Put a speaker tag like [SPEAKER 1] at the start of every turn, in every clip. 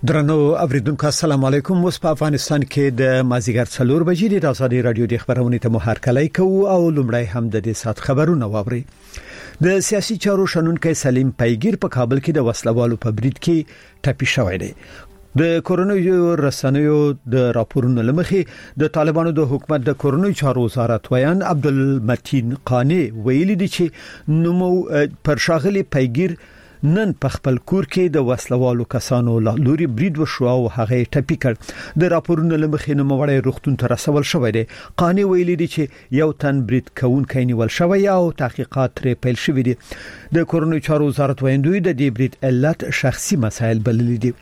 [SPEAKER 1] درنو اوریدونکو السلام علیکم. اوس په افغانستان کې د مازیګر 4 بجې د آزادي رادیو د خبرونې ته مو هرکلی کوو او لومړی هم د دې سات خبرونه واوري. د سیاسي چارو شنونکو سلیم پیګیر په کابل کې د وسلوالو په برید کې ټپي شوی دی. د کورونو رسنیو د راپورونو لمخې د طالبانو د حکومت د کورونو چارو وزارت ویان عبدالمتین قانی ویلي دی چې نو پر شاغلي پیګیر نن په خپل کور کې د وسلوالو کسانو لوري برید وشو او هغه ټپي کړ. د راپورونو لمخې نو مړی روغتون ته رسول شوی دی. قانی ویلي دی چې یو تن برید کوونکی نیول شوی او تحقیقات ترې پیل شوی دي. د کورونو چارو وزارت ویندوی د دې برید علت شخصي مسایل بللي دي.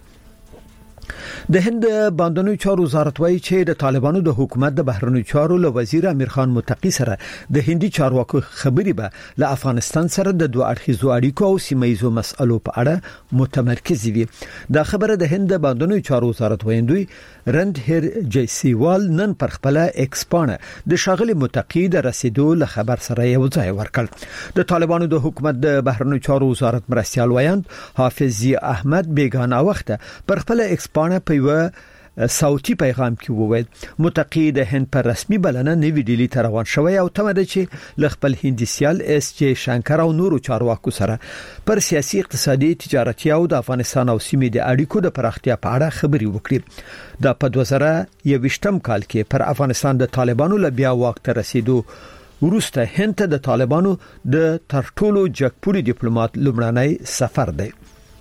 [SPEAKER 1] د هند باندنوي چارو وزارت وایي چې د طالبانو د حکومت د بهرنیو چارو له وزیر امیر خان متقی سره د هندي چارواکو خبري به له افغانستان سره د دوه اړخیزو اړیکو او سیمایي مسألو په اړه متمرکز وي. دا خبره د هند باندنوي چارو وزارت ویندوی رندهیر جیسیوال نن پر خپل ایکسپانه د شاغلي متقی د رسیدو له خبر سره یو ځای ورکړ. د طالبانو د حکومت د بهرنیو چارو وزارت مرستيال ویاند حافظ احمد بیگانه وخت پر خپل پانه په یو صوتي پیغام کې وویل متقی د هند پر رسمي بلنه نوی ډیلی ته روان شوی او تمه ده چې ل خپل هندي سیال اس جی شنکر او نورو چارواکو سره پر سیاسي اقتصادي تجارتي او د افغانستان او سیمې د اړیکو د پراختیا په اړه خبري وکړي. د په 2021م کال کې پر افغانستان د طالبانو له بیا واک ته رسیدو وروسته هند ته د طالبانو د ترټولو جګپوري ډیپلوماټ لومړنی سفر دی.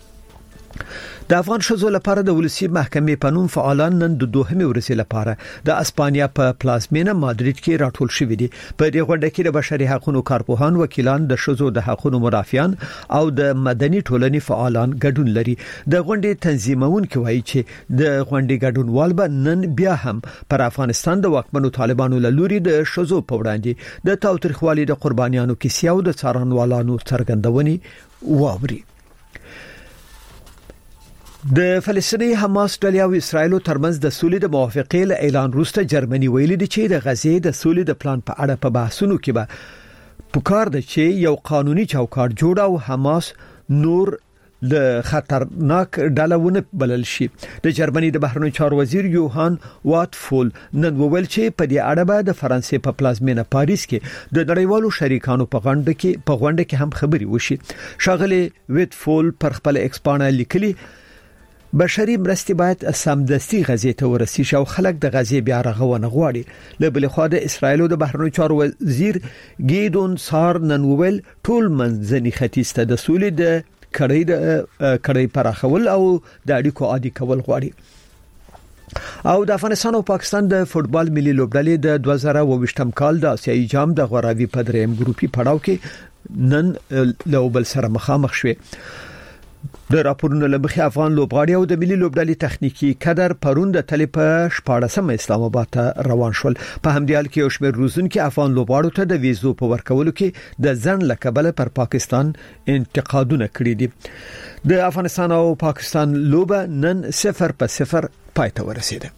[SPEAKER 1] د افغان شذو لپاره د ولسی محکمې په نوم فعالان نن د دوهمې ورځې لپاره د اسپانیا په پلازمینه مادرید کې راټول شوي دي. په دې غونډه کې د بشري حقوقو کارپوهان، وکیلان، د شذو د حقوقو مدافعان او د مدني ټولنې فعالان ګډون لري. د غونډې تنظیمونکو وایي چې د غونډې ګډونوال به نن بیا هم پر افغانستان د واکمنو طالبانو له لوري د شذو په وړاندې د تاوتریخوالي د قربانیانو کیسې او د څارنوالانو څرګندونې واوري. د فلسطیني حماس ډلې او اسرایل ترمنځ د سولې د موافقې له اعلان وروسته جرمني ویلي دی چې د غزې د سولې د پلان په اړه په بحثونو کې به پکار دی چې یو قانوني چوکاټ جوړ او حماس نور له خطرناک ډلهونه بلل شي. د جرمني د بهرنیو چارو وزیر یوهان واتفول نن وویل چې په دې اړه به د فرانسې په پلازمینه پاریس کې د نړیوالو شریکانو په غونډه کې هم خبري وشي. شاغلي واتفول پر خپل ایکسپانه لیکلي بشري مرستې باید سمدستي غزې ته ورسیږي او خلک د غزې بیا رغونه غواړي. له بل خوا د اسرایل د بهرنیو چارو وزیر گیدون سار نن وویل ټول منځني ختیځ ته د سولې د کړۍ پراخول او د اړیکو عادي کول غواړي. او د افغانستان او پاکستان د فوتبال ملي لوبډلې د 2022م کال د آسیایي جام د غوراوي په دریم ګروپي پړاو کې نن له بل سره مخامخ شوي. د راپورونو لمخې افغان لوبغاړي او د ملي لوبډلې تخنیکی کادر پرون د تل په 14 اسلام آباد ته روان شول. په همدې حال کې یو شمېر روزونکو افغان لوبغاړو ته د ویزو په ورکولو کې د ځن لکبل پر پاکستان انتقادونه کړي دي. د افغانستان او پاکستان لوبه نن 0-0 پای ته ورسیده.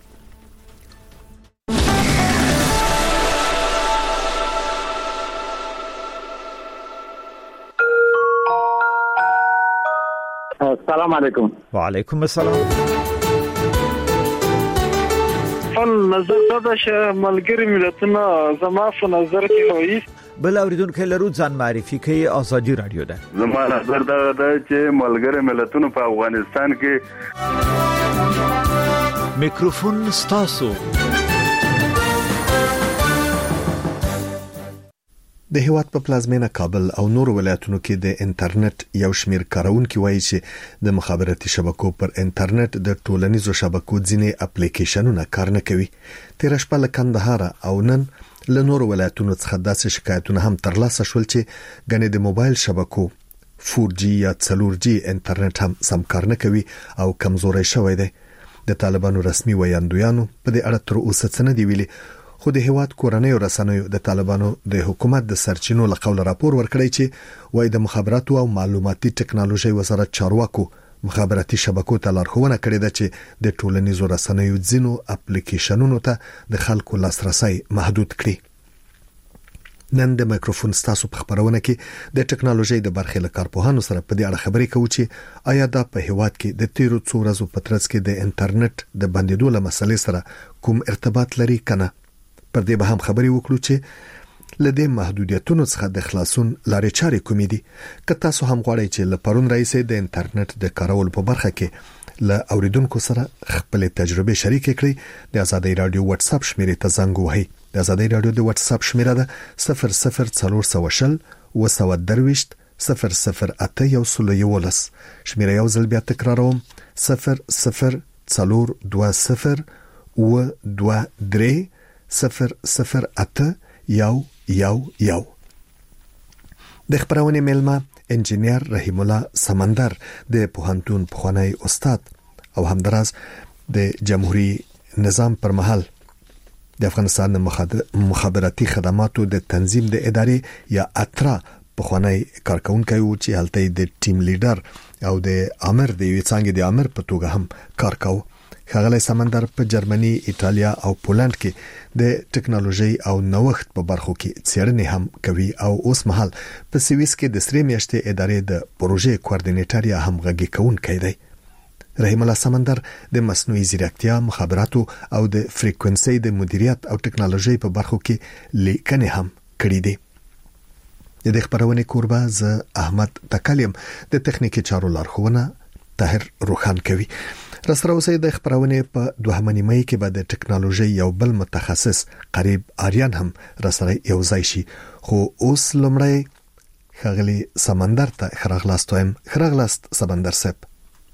[SPEAKER 2] السلام علیکم.
[SPEAKER 1] وعلیکم السلام.
[SPEAKER 3] نظر دا چې ملګری ملتونه زما په نظر کې وایي
[SPEAKER 1] بل اوریدونکو لرو ځان معرفي کوي. آزادي رادیو ده.
[SPEAKER 4] زما نظر دا چې ملګری ملتونه په افغانستان کې
[SPEAKER 1] میکروفون ستاسو.
[SPEAKER 5] د هیواد په پلازمینه کابل او نور ولایتونو کې د انټرنیټ یو شمیر کارونکو وایي چې د مخابراتي شبکو پر انټرنیټ د ټولنیزو شبکو ځینې اپلیکیشنونه کار نه کوي. تیر شپه له کندهار او نن له نور ولایتونو څخه داسې شکایتونه هم ترلاسه شول چې غنې د موبایل شبکو 4G یا 4G انټرنیټ هم سم کار نه کوي او کمزوري شوی دی. د طالبانو رسمي ویاندویانو په دې اړه تر اوسه څه نه دی ویلي. خو د هیواد کورنۍ رسنیو د طالبانو د حکومت د سرچینو لقول راپور ورکړی چې وایي د مخابراتو او معلوماتي ټکنالوژي وزارت چارواکو مخابراتي شبکو ته لارښوونه کړې ده چې د ټولنیزو رسنیو ځینو اپلیکیشنونو ته د خلکو لاسرسي محدود کړي. نن د مایکروفون ستاسو په خبرونه کې د ټکنالوژي د برخې له کارپوهانو سره په دې اړه خبرې کوو چې آیا دا په هیواد کې د تیرو څو ورځو په ترڅ کې د انټرنیټ د بندیدو له مسلې سره کوم ارتباط لري کنه. پر دې به هم خبرې وکړو چې لدې محدودیتونو څخه د خلاصون لارې چارې کومې دي. که تاسو هم غواړئ چې له پرون راځي د انټرنیټ د کارولو په برخه کې له اوریدونکو سره خپل تجربه شریک کړئ، د آزادۍ رادیو واتس اپ شمیرې ته زنګ وهئ. د آزادۍ رادیو د واتس اپ شمیره ده 0040 222 008 شمیره یو ځل بیا تکراروم 0040 222 008 د خبرونه ملما انجینیر رحیم الله سمندر د پوهنتون پخوانی استاد او همدراز د جمهوریت نظام پر مهال د افغانستان مخابراتي خدماتو د تنظیم د ادارې یا اترا پخوانی کارکونکي و چې هلته د ټیم لیډر او د امر د یو څنګه د امر په توګه هم کار کاوه. ښاغلی سمندر په جرمني، ایتالیا او پولند کې د ټکنالوژي او نوښت په برخو کې څېړنې هم کوي او اوس مهال په سویس کې د 3 میاشتې ادارې د پروژې کوارډینیټر یا همغږي کوونکی دی. رحیم الله سمندر د مصنوعي ځیرکتیا، مخابراتو او د فریکوئنسي د مدیریت او ټکنالوژي په برخو کې لیکنې هم کړې دي. د دې خبرونه کوربه ز احمد تکلیم د تخنیکی چارو لارښوونه طاهر روخان کوي. رسره اوسې د خبرونه په 2 نیمه کې به د ټکنالوژي یو بل متخصص قریب آریان هم رسره یو ځای شي. خو اوس لمړی ښاغلی سمندر ته خراغلاست سمندر صاحب.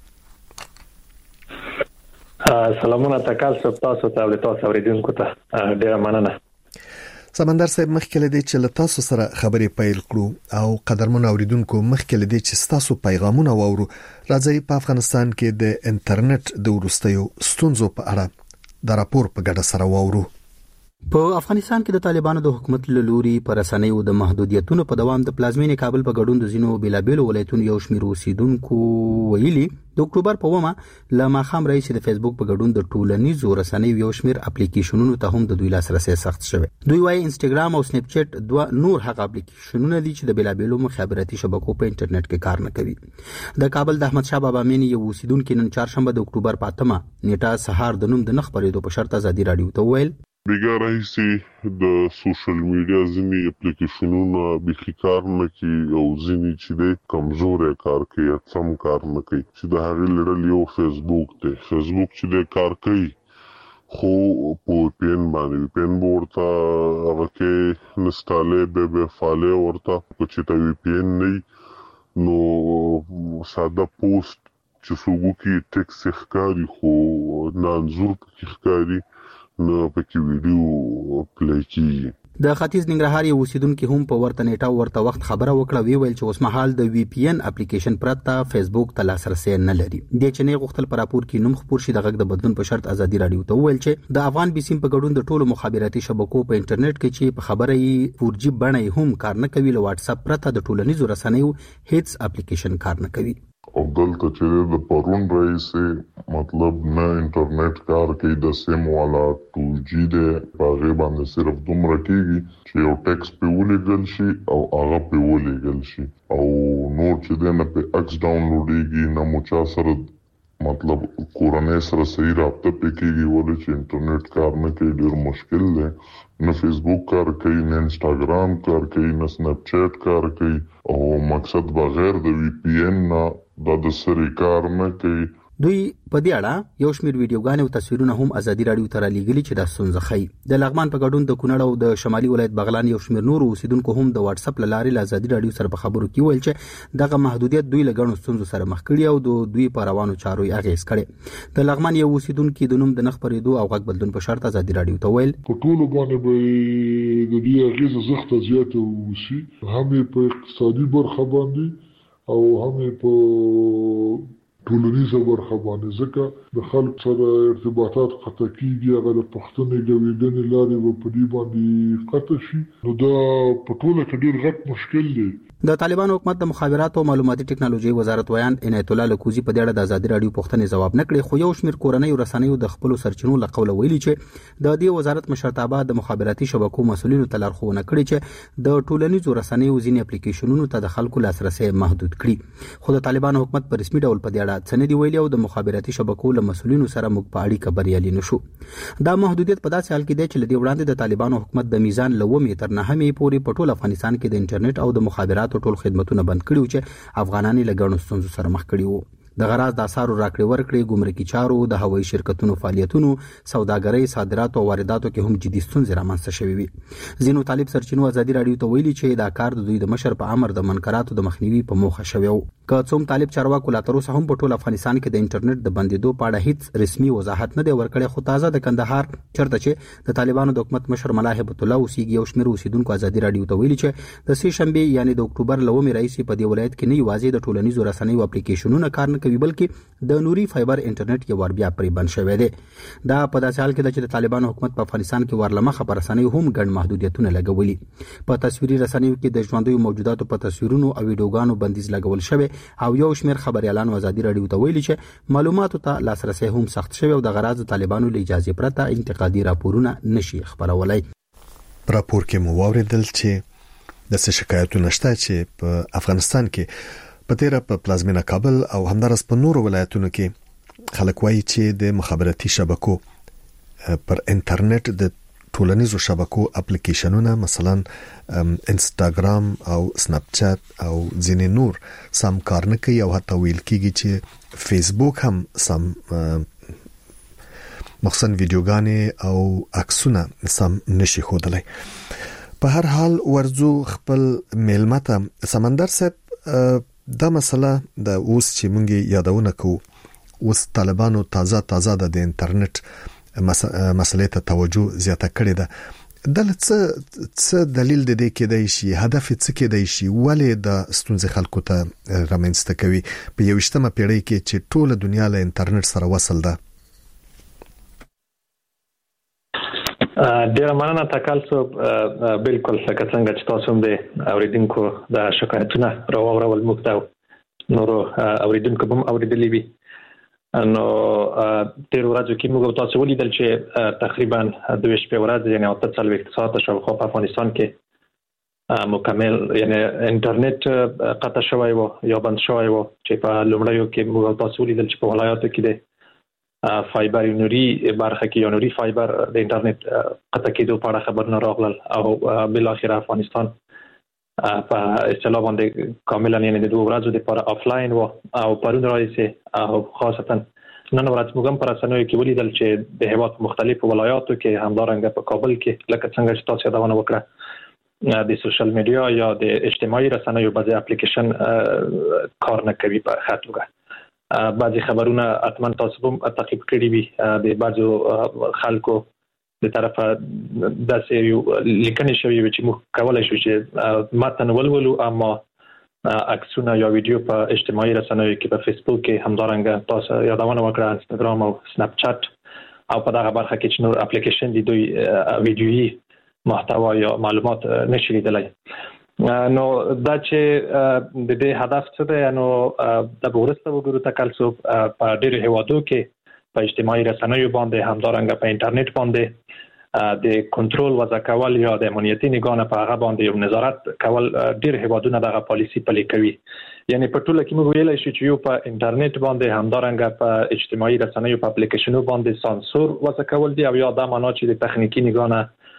[SPEAKER 6] سلامونه تکال صاحب، تاسو ته او تاسو اوریدونکو ته ډیره مننه.
[SPEAKER 5] سمندر صاحب مخکې لدی چې له تاسو سره خبرې پیل کړو او قدرمن اوریدونکو مخکې لدی چې تاسو پیغامونه وورو، راځي په افغانستان کې د انټرنیټ د ورستیو ستونزو په اړه د راپور په ګډه سره وورو.
[SPEAKER 7] په افغانستان کې د طالبانو د حکومت له لوري پر رسنیو د محدودیتونو په دوام د پلازمینې کابل په ګډون د زینو بیلابېلو ولایتونو یو شمېر اوسیدونکو ویلي د اکتوبر په ومه له ماخام رئیس د فیسبوک په ګډون د ټولنیزو رسنیو یو شمېر اپلیکیشنونو ته هم د دوی لاسرسي سخت شوی. دوی وايي انسټاګرام او سنیپ چټ دوه نور هغه اپلیکیشنونه دي چې د بیلابېلو مخابراتي شبکو په انټرنیټ کې کار نه کوي. د کابل د احمد شاه بابا مینی یو اوسیدونکو نن چهارشنبه د اکتوبر په 8 نیټه سهار د نوم د نخ پرېدو په شرط آزادي رادیو ته ویل
[SPEAKER 8] بیګا راځي د سوشل میډیا ځینی اپلیکیشنونه به کار نه کوي او ځینی چې د کمزورې کار کوي سم کار نه کوي. چې د هغه لړل یو فیسبوک چې د کار کوي خو په پین باندې پین ورته هغه کې نستاله به فاله ورته چې ته وی پین نه نو ساده پوسټ چې سوګو کې ټیکس ښکاری خو نانزور کې ښکاری نو پکې ویډیو پلی کیږي.
[SPEAKER 7] د ختیځ ننګرهار یو اوسیدونکو هم په ورته نیټه ورته وخت خبره وکړه، ویل چې اوس مهال د وی پی ان اپلیکیشن پرته فیسبوک ته لاسرسي نه لري. د چنې غوښتل پر راپور کې نوم خبر شي د غږ د بدلون په شرط آزادي رادیو ته ویل چې د افغان بیسیم په ګډون د ټولو مخابراتي شبکو په انټرنیټ کې چې په خبره یې 4G بڼه هم کار نه کوي، له واتس اپ پرته د ټولنیزو رسنیو هیڅ اپلیکیشن کار نه کوي.
[SPEAKER 8] او دلته چې د پرون رئیس مطلب نه انټرنیټ کار کوي د سیم والا 2G د پاغه باندې صرف دومره کېږي چې یو ټیکس په ولېګل شي او هغه په ولېګل شي او نور چې د نه په اکس ډاونلوډيږي نه مو چا سره مطلب کورنۍ سره صحیح رابطه پکېږي ولې چې انټرنیټ کار نه کوي. ډېر مشکل دی. نه فیسبوک کار کوي، نه انسټاګرام کار کوي، نه سنیپ چیټ کار کوي او مقصد بغیر د وی پی ان نه د سری کار نه کوي.
[SPEAKER 7] دوی په دې اړه یو شمېر ویډیوګانې او تصویرونه هم آزادي رادیو ته رالیږلي چې د ستونزه ښیي. د لغمان په ګډون د کونړ او د شمالي ولایت بغلان یو شمېر نور اوسیدونکو هم د واتس اپ لارې له آزادي رادیو سره په خبرو کې ویل چې دغه محدودیت دوی له ګڼو ستونزو سره مخ کړي او د دوی په روانو چارو یې اغېز کړي. د لغمان یو اوسیدونکو د نوم د نخ پرېدو او غږ بدلون په شرط آزادي رادیو ته ویل
[SPEAKER 9] په ټولو باندې به د دې اغېز زغته زیاته وشي، هم په اقتصادي برخه باندې او هم په ټولنیزه برخه باندې، ځکه د خلک سره ارتباطات قطع کیږي، هغه د پښتنې ګویګنې لارې به په دې باندې قطع شي. نو دا په ټوله کې ډېر غټ مشکل دی.
[SPEAKER 7] د طالبانو حکومت د مخابراتو او معلوماتي ټکنالوژي وزارت ویان عنایت الله لکوزي په دې اړه د ازادي رادیو پوښتنې ځواب نه کړي، خو یو شمېر کورنۍ رسنیو د خپل سرچینو له قوله ویلي چې د دې وزارت مشرتابه د مخابراتي شبکو مسؤلینو ته لارښوونه کړې چې د ټولنیزو رسنیو ځینې اپلیکیشنونو ته د خلکو لاسرسي محدود کړي. خو د طالبانو حکومت په رسمي ډول په دې اړه څه نه دی ویلي او د مخابراتي شبکو له مسؤلینو سره موږ په اړیکه بریالي نشو. دا محدودیت په داسې حال کې دی چې لدی وړاندې د طالبانو حکومت د میزان له 2 تر 9 پورې په ټول افغانستان کې د انټرنیټ او د مخابراتو ټول خدماتونه بند کړیو چې افغانان له ګڼو ستونزو سره مخ کړي وو. د غراض د اسعارو راکړې ورکړې، ګمرکي چارو، د هوایي شرکتونو فعالیتونو، سوداګرۍ، صادراتو او وارداتو کې هم جدي ستونزې رامنځته شوې وي. ځینو طالب سرچینو ازادي رادیو ته ویلي چې دا کار د دوی د مشر په امر د منکراتو د مخنیوي په موخه شوی و. که څوم طالب چارواکو لا تر اوسه هم په ټول افغانستان کې د انټرنیټ د بندیدو په اړه هیڅ رسمي وضاحت نه دی ورکړی، خو تازه د کندهار چرته چې د طالبانو د حکومت مشر ملا هیبت الله اوسیږي یو شمېر اوسیدونکو ازادي رادیو ته ویلي چې د سې شنبې یعنی د اکتوبر له 1 راهیسې په دې ولایت کې نه یوازې د ټولنیزو رسنیو اپلیکیشنونه کار نه کوي، بلکې د نوري فایبر انټرنیټ یو ور بیا پرې بند شوی دی. دا په داسې حال کې ده چې د طالبانو حکومت په افغانستان کې ورلمخه پر رسنیو هم ګڼ محدودیتونه لګولي. په تصویري رسنیو کې د ژوندیو موجوداتو په تصویرونو او ویډیوګانو بندیز لګول شوی او یو شمېر خبريالانو ازادي رادیو ته ویلي چې معلوماتو ته لاسرسي هم سخت شوی او د غراض طالبانو له اجازه پرته انتقادي راپورونه نشي خبرولای.
[SPEAKER 5] راپور کې مو واوریدل چې د څه شکایتونه نشته چې په افغانستان کې په تیره په پلازمینه کابل او همدارس په نورو ولایتونو کې خلک وایي چې د مخابراتي شبکو پر انټرنیټ د ټولنیزو شبکو اپلیکیشنونه مثلا انستګرام او سناپ چات او ځینې نور سم کار نه کوي او حتی ویل کېږي چې فیسبوک هم سم مخصوصا ویډیوګانې او عکسونه سم نشي ښودلی. په هر حال ورزو خپل میلمته سمندر صاحب دا مسله د اوس چې مونږ یادونه کوو، اوس طالبانو تازه د انټرنیټ مسلې ته توجه زیاته کړې ده. د څه دلیل د دې کې دی شي، هدف څه کې دی شي، ولې د ستونزې خلکو ته رامنځته کوي په 21مه پیړۍ کې چې ټول دنیا له انټرنیټ سره وصل ده؟
[SPEAKER 6] ډیر مننه تکالسو. بالکل لکه څنګه چې تاسو هم د اوریدونکو د شکایتونه راوړل موږ ته نورو اوریدونکو هم اوریدلې وي. نو تیر ورځو کې موږ تاسو ولیدل چې تقریبا 2 شپې ورځ یعنی 48 ساعت شاوخوا په افغانستان کې مکمل یعنی انټرنیټ قطع شوی و یا بند شوی و چې په لومړیو کې موږ تاسو ولیدل چې په ولایاتو کې د فایبر نوري برخه کې یا نوري فایبر د انټرنیټ قطع کېدو په اړه خبرونه راغلل او بل اخر افغانستان په اصطلاح باندې کاملا یعنی د 2 ورځو لپاره آفلاین و او پرون راځي او خاصتا نن ورځ موږ هم پر رسنیو کې ولیدل چې د هیواد مختلفو ولایاتو کې همدارنګه په کابل کې لکه څنګه چې تاسو یادونه وکړه د سوشل میډیا یا د اجتماعي رسنیو بعضي اپلیکیشن کار نه کوي په خاطر بعضی خبرونه اتمن تاسو هم تعقیب کړی وي د بعضو خلکو د طرفه د سیریو لیکنې شوی چې موږ کولای شو چې متن ولولو، اما عکسونه یا ویډیو په اجتماعي رسنیو کې په فیسبوک کې همدارنګه تاسو یادونه وکړه انستګرام او سناپ چات او په دغه برخه کې چې نور اپلیکیشن دي دوی ویډیويي محتوا یا معلومات نشي لیدلای. نو دا چې د دې هدف څه دی، نو د ورسته وګورو تکالسو په ډېر هیوادو کې په اجتماعي رسنیو باندې همدارنګه په انټرنیټ باندې د کنټرول وضع کول یا د امنیتي نگاه په هغه باندې یو نظارت کول ډېر هیوادونه دغه پالیسی پلي کوي. یعنی په ټوله کې موږ ویلای شو چې یو په انټرنیټ باندې همدارنګه په اجتماعي رسنیو په اپلیکیشنونو باندې سانسور وضع کول دي او یا دا معنا چې د تخنیکی نگاه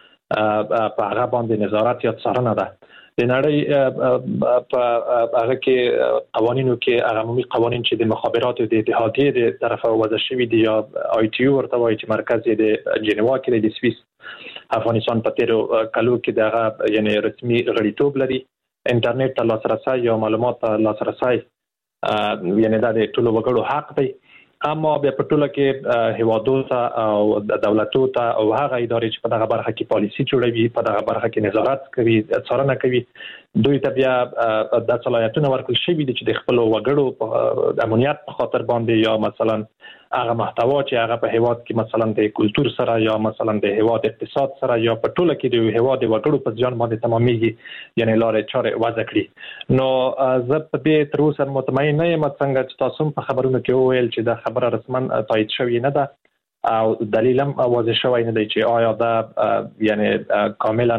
[SPEAKER 6] په هغه باندې نظارت یا څارنه ده. د نړۍ په هغه کې قوانینو کې عمومي قوانین چې د مخابراتو د اتحادیې د طرفه وضع شوي دي یا آی ټي یو ورته وایي چې مرکز یې د جنیوا کې د سویس افغانستان په تیرو کلو کې دغه یعنی رسمي غړیتوب لري. انټرنیټ ته لاسرسي یا معلومات ته لاسرسي یعنی دا د ټولو وګړو حق دی اما بیا په ټوله کې هیوادو ته او دولتو ته او هغه ادارې چې په دغه برخه کې پالیسي جوړوي په دغه برخه کې نظارت کوي څارنه کوي دوی ته بیا د صلاحیتونو ورکړل شوی دي چې د خپل وګړو په امنیت په خاطر باندې یا مثلا هغه محتوا چې هغه په هیواد کې مثلا د کلچر سره یا مثلا د هیواد اقتصاد سره یا په ټوله کې د هیواد وګړو په ځان باندې تمامېږي یعنی لارې چارې وضع کړي نو زه په دې تر اوسه مطمئن نه یم څنګه چې تاسو په خبرونو کې وویل چې د خبره رسما تایید شوی نه ده او دلیل هم واضح شوی نه دی چې آیا دا یعنی کاملا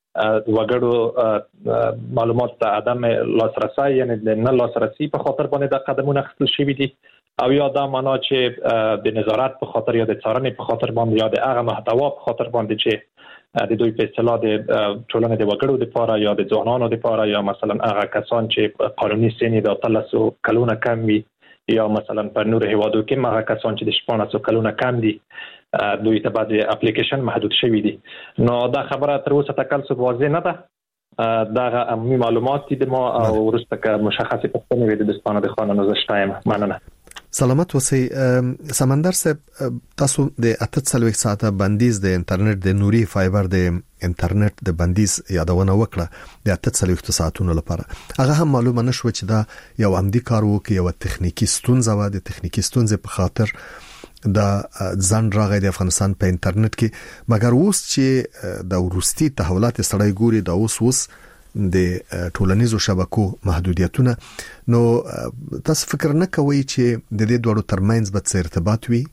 [SPEAKER 6] وګړو معلومات ته عدم لاسرسي یعنی د نه لاسرسي په خاطر باندې د قدمونه اخیستل شوی دي او یا دا معنا چې د نظارت په خاطر یا د څارنې په خاطر باندې یا د هغه محتوا په خاطر باندې چې د دوی په اصطلاح د ټولنې د وګړو لپاره یا د ځوانانو لپاره یا مثلا هغه کسان چې قانوني سن د 13 کلونو کم وي یا مثلا په نور هیوادو کې هغه کسان چې د 14 کلونو کم دي دوی ته بعد اپلیکیشن محدود شوی دي نو دا خبره تر اوسه تکل څه واضح نه ده دا عمومي معلومات دي ما او ورسته که مشخصه پښتنې وي د دستانه د خانانو زشتایم مننه
[SPEAKER 5] سلامت اوسئ سمندر صاحب تاسو د 48 ساعته بندیز د انټرنیټ د نوري فایبر د انټرنیټ د بندیز یادونه وکړه د 48 ساعتونو لپاره هغه هم معلومه نشو چې دا یو عمدي کار وو کې یو تخنیکی ستونزه و د تخنیکی ستونزې په خاطر دا ځان راغی د افغانستان په انټرنیټ کې مګر اوس چې د ورستي تحولات سړی ګوري دا اوس د ټولنیزو شبکو محدودیتونه نو تاسو فکر نه کوئ چې د دې دوړو ترمنځ به څه ارتباط وي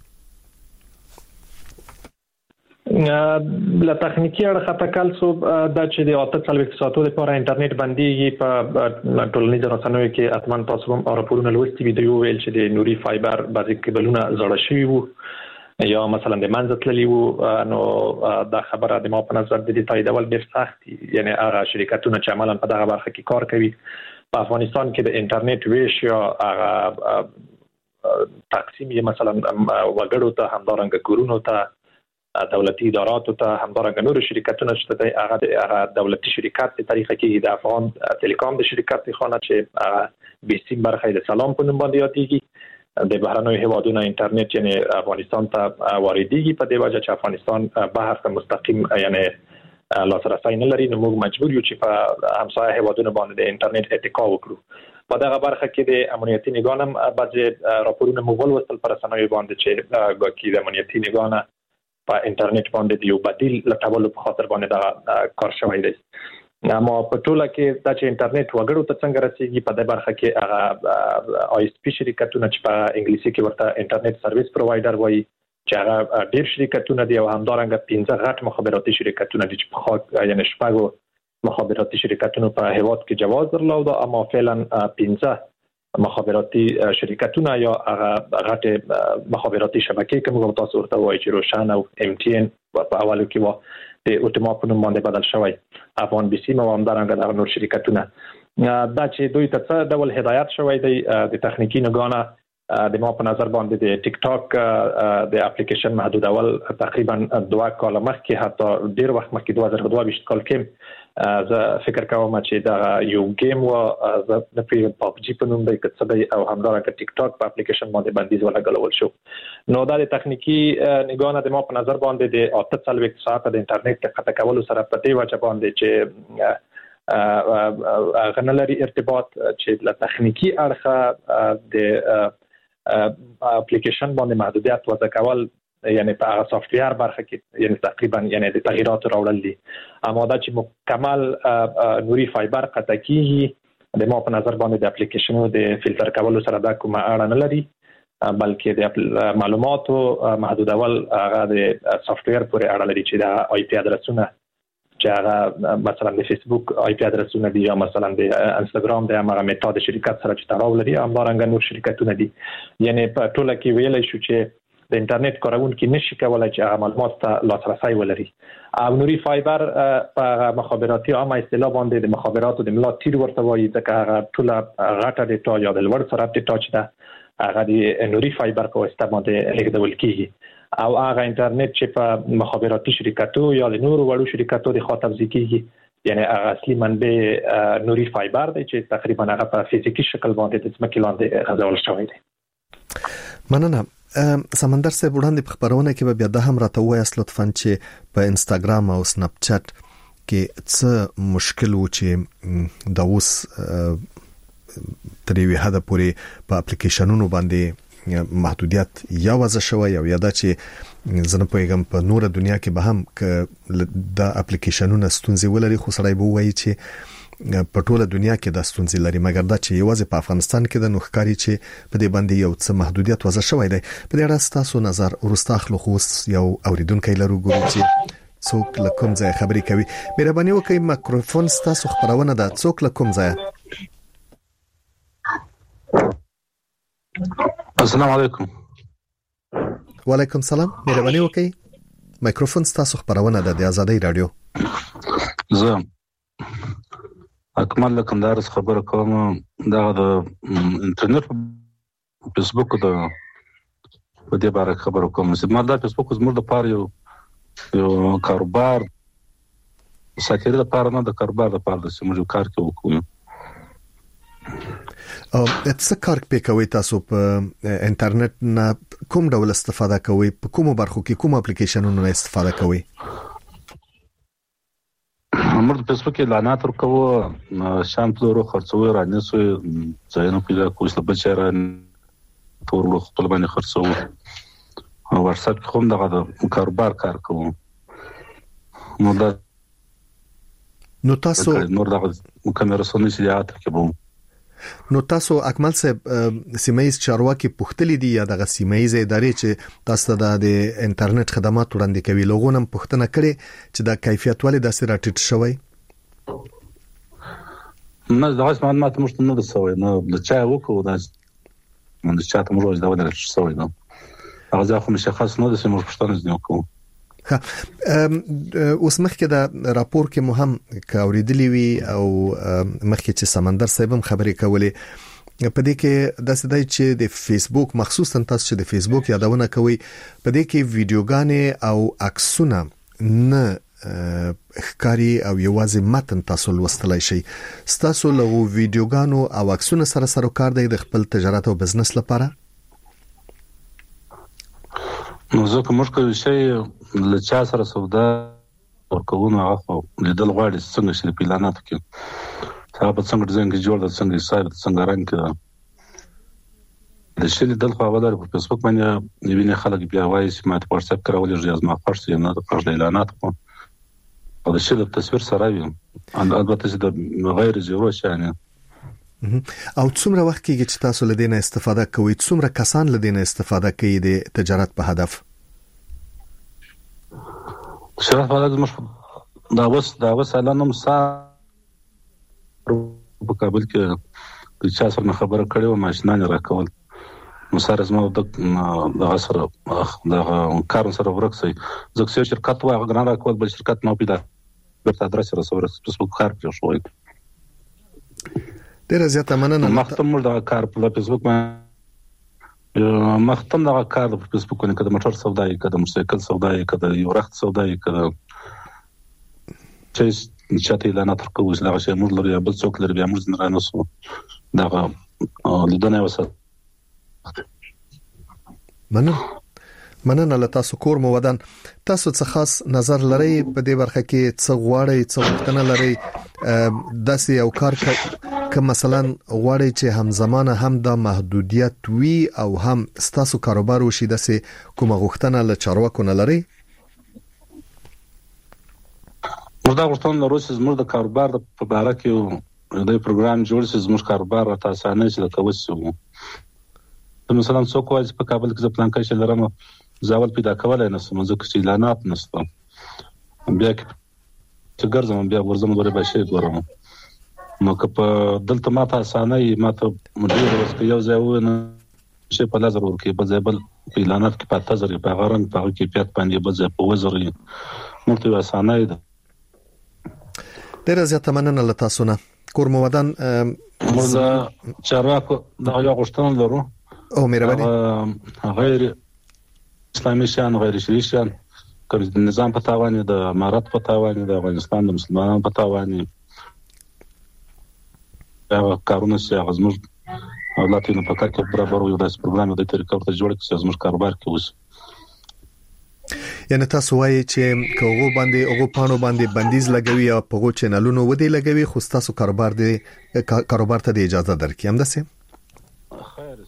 [SPEAKER 6] له تخنیکی اړخه تکل سو د چې د 48 ساعتو لپاره انټرنیټ بنديږي په ټولنیزو رسنیو کې اتمن تاسو هم راپورونه لوستي ویډیو ویل چې د نوري فایبر بعضی کیبلونه زړه شوي وو یا مثلا د منځ تللی وو نو دا خبره د ما په نظر د دې تاییدول ډیر سخت یعنی هغه شرکتونه چې عملاً په دغه برخه کې کار کوي په افغانستان کې د انټرنیټ ویش یا هغه تقسیم یې مثلا وګړو ته همدارنګه کورونو ته دولتي اداراتو ته همدارنګه نور شرکتونه چې هغه دولتي شرکت په طریقه کې د افغان ټلیکام د شرکت خانه چې بیسیم برخه د سلام په نوم باندې یادېږي د بهرنیو هیوادونو انټرنیټ یعنی افغانستان ته واردېږي په دې وجه چې افغانستان بهر ته مستقیم یعنی لاسرسي نه لري نو موږ مجبور یو چې په همسایه هیوادونو باندې د انټرنیټ اتکا وکړو په دغه برخه کې د امنیتي نگاه هم بعضي راپورونه موږ ولوستل پر رسنیو باندې چې ګواکې د امنیتي نگاه په انټرنیټ باندې یو بدیل لټولو په خاطر باندې دا کار شوی دی اما په ټوله کې د انټرنیټ وګړو ته څنګه رسیدي په دې برخه کې هغه آی اس پی شرکتونه چې په انګلیسي کې ورته انټرنیټ سرویس پرووایډر وایي چې هغه ډیر شرکتونه دي او همدارنګه 15 غټ مخابراتي شرکتونه دي چې په خاص یعنی شپږ مخابراتي شرکتونه په هیواد کې جواز درلود اما فعلا 15 مخابراتي شرکتونه یا هغه غټ مخابراتي شبکې کوم تاسو ورته وایي چې روشن او ام ټي ان په اولو کې و د اوټوما په نوم باندې بدل شوی افغان بي سي مو همدارنګه د نور شرکتونه دا چې دوی ته څه ډول هدایت شوی دی د تخنیکی نگاه د ما په نظر باندې د ټیک ټاک د اپلیکیشن محدودول تقریبا 2 کال مخکې حتی ډیر وخت مخکې 2022 کال کې زه فکر کوم چې دا یو گیم و د پی پاپ جی په نوم د کڅبې او همدارنګه ټیک ټاک په اپلیکیشن باندې بندیز ولګول شو نو دا د تخنیکی نگاه نه د ما په نظر باندې د 48 ساعت د انټرنیټ ته قطع کول سره په دې وجه باندې چې غنلري ارتباط چې له تخنیکی اړخه د اپلیکیشن باندې محدودیت وضع کول یعنی په هغه سافټویر برخه کې یعنی تقریبا یعنی د تغییرات راوړل دي اما دا چې مکمل نوري فایبر قطع کیږي د ما په نظر باندې د اپلیکیشنو د فلټر کولو سره دا کومه اړه نه لري بلکې د معلوماتو محدودول هغه د سافټویر پورې اړه لري چې د آی پی ادرسونه چې هغه مثلا د فیسبوک آی پی ادرسونه دي یا مثلا د انستګرام د هغه میتا د شرکت سره چې تړاو لري همدارنګه نور شرکتونه دي یعنی په ټوله کې ویلای شو چې د انټرنیټ کارونکي نشي کولای چې هغه معلومات ته لاسرسي ولري او نوري فایبر په مخابراتي عامه اصطلاح باندې د مخابراتو د ملا تیر ورته وایي ځکه هغه ټوله غټه ډیټا یا د لوړ سرعت ډیټا چې ده هغه د نوري فایبر په واسطه باندې لیږدول کیږي او هغه انټرنیټ چې په مخابراتي شرکتو یا د نورو وړو شرکتو د خاطر ځکیږي یعنی هغه اصلي منبع نوري فایبر دی چې تقریبا هغه په فزیکی شکل باندې د ځمکې لاندې غځول شوی دی
[SPEAKER 5] مننه سمندر صاحب وړاندې په خبرونه کې به بیا د هم راته وایاست لطفاً چې په انستګرام او سنپ چټ کې څه مشکل و چې د اوس تر یوه حد پورې په اپلیکیشنونو باندې محدودیت یا وضع شوی او یا دا چې زنه پیغام په نور دنیا کې به هم د اپلیکیشنونو ستونزې ولري خو سړی به وایي چې په ټوله دنیا کې د ستونزې لري مګر دا چې یوازې په افغانستان کې د نوښکاری چې په دې باندې یو څه محدودیت وضع شوی دی په دې اړه تاسو نظر ورسته خلوص یو اوریدونکو لرو ګورو چې څوک لکم ځای خبرې کوي مهرباني وکړئ مایکروفون تاسو خبرونه ده څوک لکم ځای
[SPEAKER 10] السلام علیکم
[SPEAKER 5] وعلیکم السلام مهرباني وکړئ مایکروفون تاسو خبرونه ده د آزادۍ رادیو
[SPEAKER 10] زه اکمل لکندار خبره کوم دا د انټرنیټ فیسبوک د په دې باره خبره کوم چې ما دا فیسبوک زموږ د پاره یو کاروبار ساتیر د پاره نه د کاروبار د پاره چې موږ کار کوو
[SPEAKER 5] او څه کار کوي تاسو په انټرنیټ نه کوم ډول استفاده کوئ په کومو برخو کې کوم اپلیکیشنونو استفاده کوئ
[SPEAKER 10] موږ په فیسبوک کې اعلانات ورکوو شام پلورو خرڅوي رانیسو ځایونه پیدا کوو چې بچره ټول خپل باندې خرڅوو او واتس اپ کوم دغه د کاروبار کار کوو نو تاسو نور دغه کیمرا سونی سیاحت کوو
[SPEAKER 5] نو تاسو اکمل صاحب سیمایز چارواکي پختلی دي یا دغه سیمایز ادارې چې تاسو د انټرنیټ خدمات وړاندې کوي لوګونم پختنه کړي چې د کیفیت ولې داسې راټیټ شوی
[SPEAKER 10] نه دا څه معلومات موږ نه رسوي نه د چا وکړو دا موږ چاته موږ دا ونه رسوي نو هغه ځکه مشخص نه د سیمو پښتنه ځنه کوو
[SPEAKER 5] اوس مخکې د راپور کې مهم کاوریدلی وی او مخکې چې سمندر صاحب هم خبرې کولې په دې کې د سدای چې د فیسبوک مخصوصا تاسو چې د فیسبوک یادونه کوي په دې کې ویډیوګانې او عکسونه نه ښکاری او یوازې متن تاسو لوستلای شئ تاسو له ویډیوګانو او عکسونو سره کار دی د خپل تجارت او بزنس لپاره
[SPEAKER 10] نو ځکه موږ کوم شی له چا سره سودا ورکوونه هغه لیدل غواړي څنګه چې په اعلانات کې هغه په څنګه ډیزاین کې جوړ د څنګه سایت څنګه رنګ کې د شي لیدل خو هغه په فیسبوک باندې ویني خلک بیا وایي چې ما په واتس اپ کراولې ریاض ما فرض نه د فرض اعلانات په او د شي د تصویر سره وي البته چې د غیر زیرو شانه
[SPEAKER 5] او څومره وخت کې چې تاسو لدینه استفاده کوئ څومره کسان لدینه استفاده کوي د تجارت په هدف
[SPEAKER 10] شرط فعال مش دا وس اعلانم سا په کابل کې د چا سره خبره کړې و ماشینان راکول نو سره زما د غسر د کار سره ورکسي ځکه چې شرکت واغ غنا راکول بل شرکت نو پیدا برته ادرس سره فیسبوک کار کې شوی
[SPEAKER 5] ډیر زیاته مننه
[SPEAKER 10] مختم د کار په فیسبوک مختم د کار په فیسبوک کې د موټر سودای کده موټرسایکل سودای کده یو رخت سودای کده چې چاته اعلانات ورکوي چې دا شی موږ لري بل څوک لري بیا موږ نه نسو دا لیدنه وسه
[SPEAKER 5] مننه له تاسو کور مو ودان تاسو څه خاص نظر لري په دې برخه کې څه غواړئ څه وختنه لري داسې یو کار که مثلا غواړئ چې همزمانه هم د محدودیت وي او هم ستاسو کاروبار وشي داسې کومه غوښتنه له چارواکو نه لري
[SPEAKER 10] موږ دا غوښتنه لرو چې زموږ د کاروبار په اړه کې د پروګرام جوړ شي زموږ کاروبار راته اسانه شي د کوڅو مثلا څوک وایي په کابل کې ځپلان کې لرم زاول پیدا کولای نه سم ځکه چې اعلانات نشته بیا چې ګرځم بیا ورزم غوړې بشي ګورم نو که په دلته ماته اسانه ماته مدیر ورسره یو ځای ونه شي په لازم ورکې په ځای بل اعلانات کې پاتې ځري په غرنګ په کې پیات باندې په ځای په وزري مرته اسانه ده
[SPEAKER 5] ډیر زیاته مننه له تاسو نه کور مو ودان
[SPEAKER 10] موږ چارواکو دا یو غوښتنه لرو
[SPEAKER 5] او مهرباني
[SPEAKER 10] غیر اسلامي شان غیر شرعي شان کړي د نظام په تاوان د امارات په تاوان د افغانستان د مسلمانانو په تاوان دا کارونه چې هغه زموږ او لاته نه پکار کې برابر یو داس پروګرام د طریقو ته جوړ کړي زموږ کاروبار کې اوس.
[SPEAKER 5] یعنی تاسو وایي چې کوغو باندې اوغو پانو باندې بندیز لګوي او په چینلونو ودی لګوي خو تاسو کاروبار ته د اجازه درکې هم دسه.
[SPEAKER 10] خیر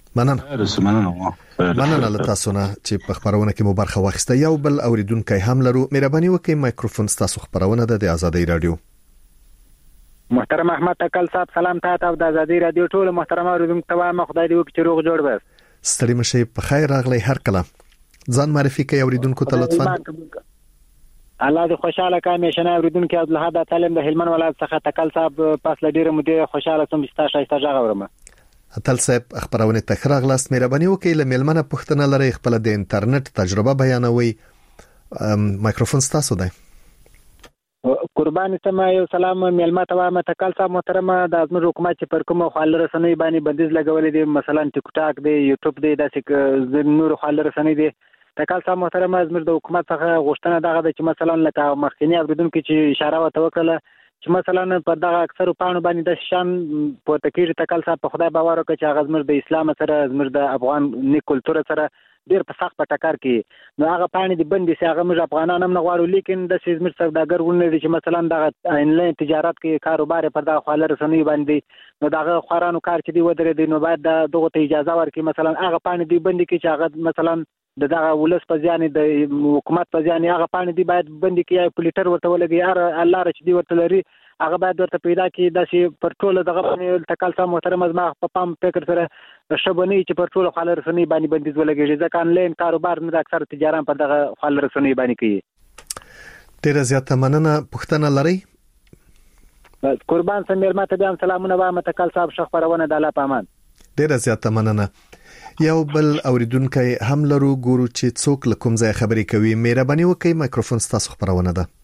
[SPEAKER 5] مننه له تاسو نه چې په خبرونه کې مو برخه واخیسته. یو بل اوریدونکو هم لرو. مهرباني وکړئ مایکروفون تاسو خبرونه د آزادۍ رادیو.
[SPEAKER 2] محترم احمد تکل صاحب سلام تاسو او د آزادۍ رادیو ټول محترم اوریدونکو ته ما خدای دې وکړي روغ جوړ بس.
[SPEAKER 5] ستړي مشه په خیر راغلی هر کله. ځان معرفي کوي اوریدونکو ته لطفا.
[SPEAKER 2] الله دې خوشاله کړي مشنه اوریدونکو عبدالحد سالم د هلمند ولایت څخه تکل صاحب پاس لډیره مده خوشاله سم شایسته ژغ اورم.
[SPEAKER 5] تل صاحب خبرونه تخراغ لاست. مهرباني وکړئ له میلمنه پوښتنه لري خپل د انټرنیټ تجربه بیانوي. مایکروفون تاسو دی.
[SPEAKER 2] قربان سما یو سلام میلمه ته ما تکل صاحب محترم د ازمر حکومت چې پر کوم خپل رسنۍ باندې بندیز لګولې دي مثلا ټیک ټاک دی یوټیوب دی داسې نور خپل رسنۍ دي. تکل صاحب محترم ازمر د حکومت څخه غوښتنه دغه چې مثلا لکه مخکنی اوریدونکو چې اشاره وکړه چې مثلا په دغه اکثر پانو باندې د شان په تکیر تکل صاحب په خدای باور وکړي چې هغه زمر د اسلام سره زمر د افغان نی کلچر سره ډیر په سخت په ټکر کې نو هغه پانی د بندي سي هغه موږ افغانان هم نه غواړو لیکن د سیزمر سوداګر ونه دي چې مثلا د انلاین تجارت کې کاروبار پر دغه خپل رسنۍ باندې نو دغه خورانو کار چې دی ودرې دي نو باید دغه ته اجازه ورکړي مثلا هغه پانی دی بندي کې چې هغه مثلا دغه ولس په ځان د حکومت په ځان هغه پانی دی باید بندي کې پولیټر ورته ولګي الله رچ دی ورته لري هغه باید ورته پیدا کې د شي پر ټوله دغه باندې تکل صاحب محترم از ما په پام فکر سره شبنی چې پر ټوله خپل رسنۍ باندې بندیز ولګي ځکه انلاین کاروبار نه اکثر تجارت په دغه خپل رسنۍ باندې کوي.
[SPEAKER 5] ډیر زیاته مننه. پښتنه لري
[SPEAKER 2] قربان سمیر ماته بیا سلامونه و متکل صاحب شخ خبرونه د الله پامان.
[SPEAKER 5] ډیر زیاته مننه. یو بل اوریدونکو هم لرو ګورو چې څوک لکم ځای خبرې کوي. مهرباني وکړئ مایکروفون تاسو خبرونه ده.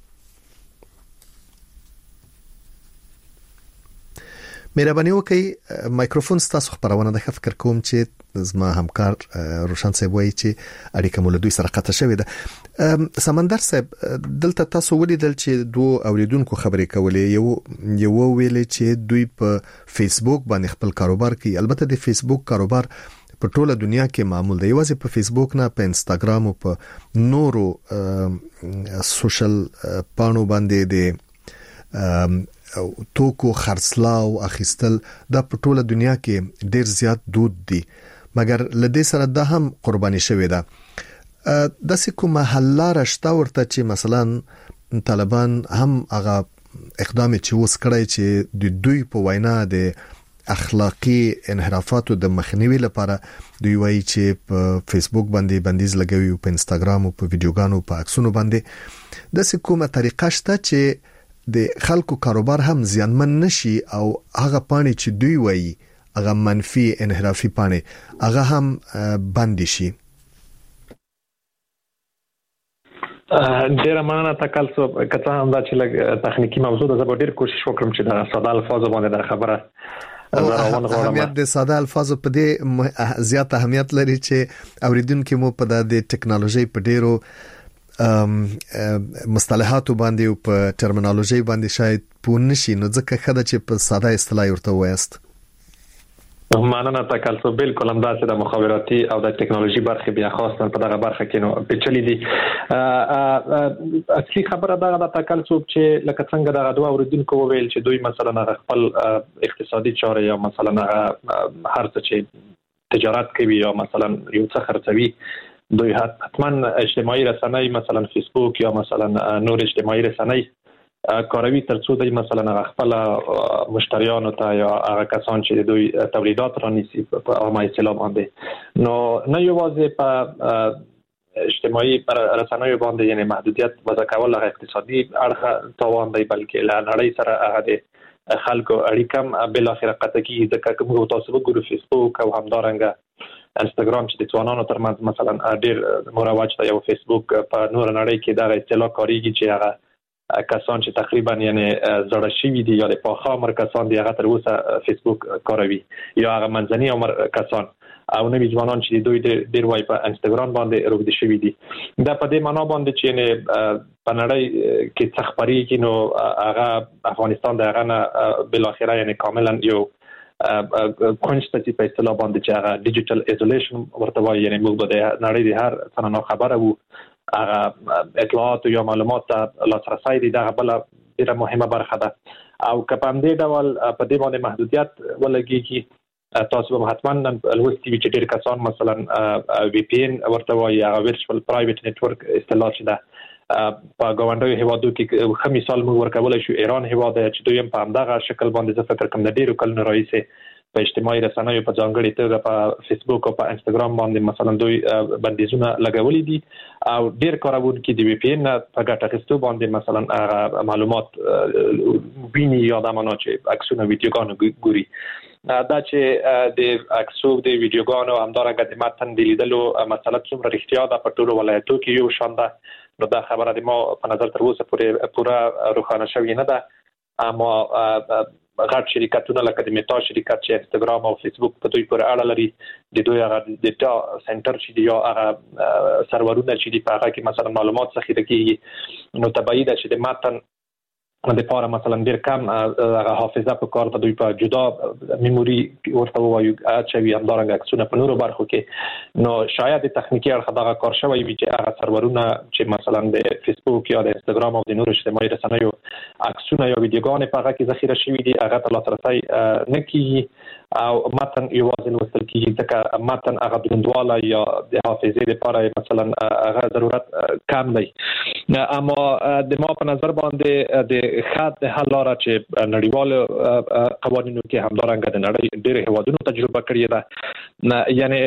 [SPEAKER 5] مهرباني وکړئ مایکروفون تاسو خبرونه ده. فکر کوم چې زما همکار روشن صاحب وایي چې اړیکه مول دوی سره قطع شوې ده. سمندر صاحب دلته تاسو ولیدل چې دوه اوریدونکو خبرې کولې. یو ویلې چې دوی په فیسبوک باندې خپل کاروبار کوي. البته د فیسبوک کاروبار په ټوله دنیا کې معمول دی. یوازې په فیسبوک نه په انستګرام او په نورو سوشل پانو باندې د توکو خرڅلاو اخیستل د په ټوله دنیا کې ډیر زیات دود دي مګر لدې سره د هم قرباني شوې ده. د سکو محله رشتہ ورته چې مثلا طالبان هم هغه اقدام چې وس کړی چې د دوی په وینا د اخلاقی انحرافاتو د مخنیوي لپاره دوی وایي چې په فیسبوک باندې بندیز لګوي او په انستګرام او په ویډیوګانو په عکسونو باندې د سکو طریقه شته چې د خلکو کاروبار هم زیانمن نشي او هغه پانی چې دوی وایي هغه منفي انحرافي پانی هغه هم بند شي.
[SPEAKER 6] ډیر مننه تکل صاحب. کته هم دا چې لګ تخنیکی موضوع د زبر ډیر کوشش وکړم چې د ساده الفاظ باندې د خبره
[SPEAKER 5] اهمیت د ساده الفاظ په دې زیات اهمیت لري چې اوریدونکو مو په د ټکنالوژي په ډیرو مصطلحاتو باندې او په ټرمینالوژي باندې شاید پوه نشي نو ځکه خدای چې په ساده اصطلاح ورته وایست.
[SPEAKER 6] مننه تکل صاحب. بالکل هم دا چې د مخابراتي او د ټکنالوژي برخه بیا خاصه په دغه برخه کې نو پېچلې دي. اصلي خبره دا د تکل صاحب چې لکه څنګه دغه دوه اوریدونکو ویل چې دوی مثلا خپل اقتصادي چارې یا مثلا هر څه چې تجارت کوي یا مثلا یو څه خرڅوي دوی حتما اجتماعي رسنۍ مثلا فیسبوک یا مثلا نور اجتماعي رسنۍ کاروي ترڅو د مثلا خپل مشتریانو ته یا هغه کسان چې دوی تولیدات رانیسي په عامه اصطلاح باندې نو نه یوازې په اجتماعي رسنۍ باندې یعنی محدودیت وضع کول هغه اقتصادي اړخ توان دی بلکې له نړۍ سره هغه د خلکو اړیکم بل اخر قطع کی ځکه کوم تاسو وګورئ فیسبوک او همدارنګه انستګرام چې د ځوانانو ترمنځ مثلا ډیر مروج دی. او فیسبوک په نور نړۍ کې دا اصطلاح کاریږي چې هغه کسان چې تقریبا یعنی زړه شوي دي یا د پاخه عمر کسان دي هغه تر اوسه فیسبوک کاروي یا هغه منځني عمر کسان او نوی ځوانان چې دوی ډیر وای په انستګرام باندې روږدي شوي دي. دا په دې معنا باندې چې یعنی په نړۍ کې څخبري کې نو هغه افغانستان د هغه نه بل اخره یعنی کاملا یو کونسټ په اصطلاح باندې چې هغه ډیجیټل ایزولیشن ورته وایي، یعنی موږ به د نړۍ د هر څه نه خبره وو، هغه اطلاعات یا معلومات ته لاسرسي دي، دا بل ډیره مهمه برخه ده. او که په دې ډول په دې باندې محدودیت ولګيږي، تاسو به حتما لوستي وي چې ډېر کسان مثلا وی پی ان ورته وایي، هغه ورچوال پرایویټ نتورک اصطلاح چې ده. په ګاونډیو هیوادو کې ښه مثال موږ ورکولای شو ایران هیواد چې دوی په همدغه شکل باندې زه فکر کوم د ډیرو کلونو راهیسې په اجتماعي رسنیو په ځانګړي توګه په فیسبوک او په انستګرام باندې مثلا دوی بندیزونه لګولي دي او ډیر کارونکي د وی پی ان په ګټه اخیستو باندې مثلا معلومات ویني یا د مانو چې عکسونه ویډیوګانو ګوري. دا چې د عکسو د ویډیوګانو همدارنګه د متن د لیدلو مسله څومره رښتیا ده په ټولو ولایتو کې یو شان ده، نو دا خبره د ما په نظر تر اوسه پورې پوره روښانه شوې نه ده. اما غټ شرکتونه لکه د میتا شرکت چې انستګرام او فیسبوک په دوی پورې اړه لري، د دوی هغه ډیټا سنټر چې دی یا هغه سرورونه چې دی په هغه کې مثلا معلومات ذخیره کیږي، نو تبعید چې د متن د پاره مثلا ډیر کم هغه حافظه په کار د دوی په جدا میموري ورته وایو چې همدارنګه عکسونه په نورو برخو کې، نو شاید د تخنیکی اړخ دغه کار شوی وي چې هغه سرورونه چې مثلا د فیسبوک یا د انستګرام او د نورو اجتماعي رسنیو عکسونه یا ویډیوګانې په هغه کې ذخیره شوي دي، هغه ته لاسرسی نه کیږي او متن یوازې لوستل کیږي، ځکه متن هغه دروندواله یا د حافظې لپاره مثلا هغه ضرورت کم دی. اما د ما په نظر باندې د خط د حل لاره چې نړیوال قوانینو کې همدارنګه د نړۍ ډېر هیوادونو تجربه کړې ده، یعنی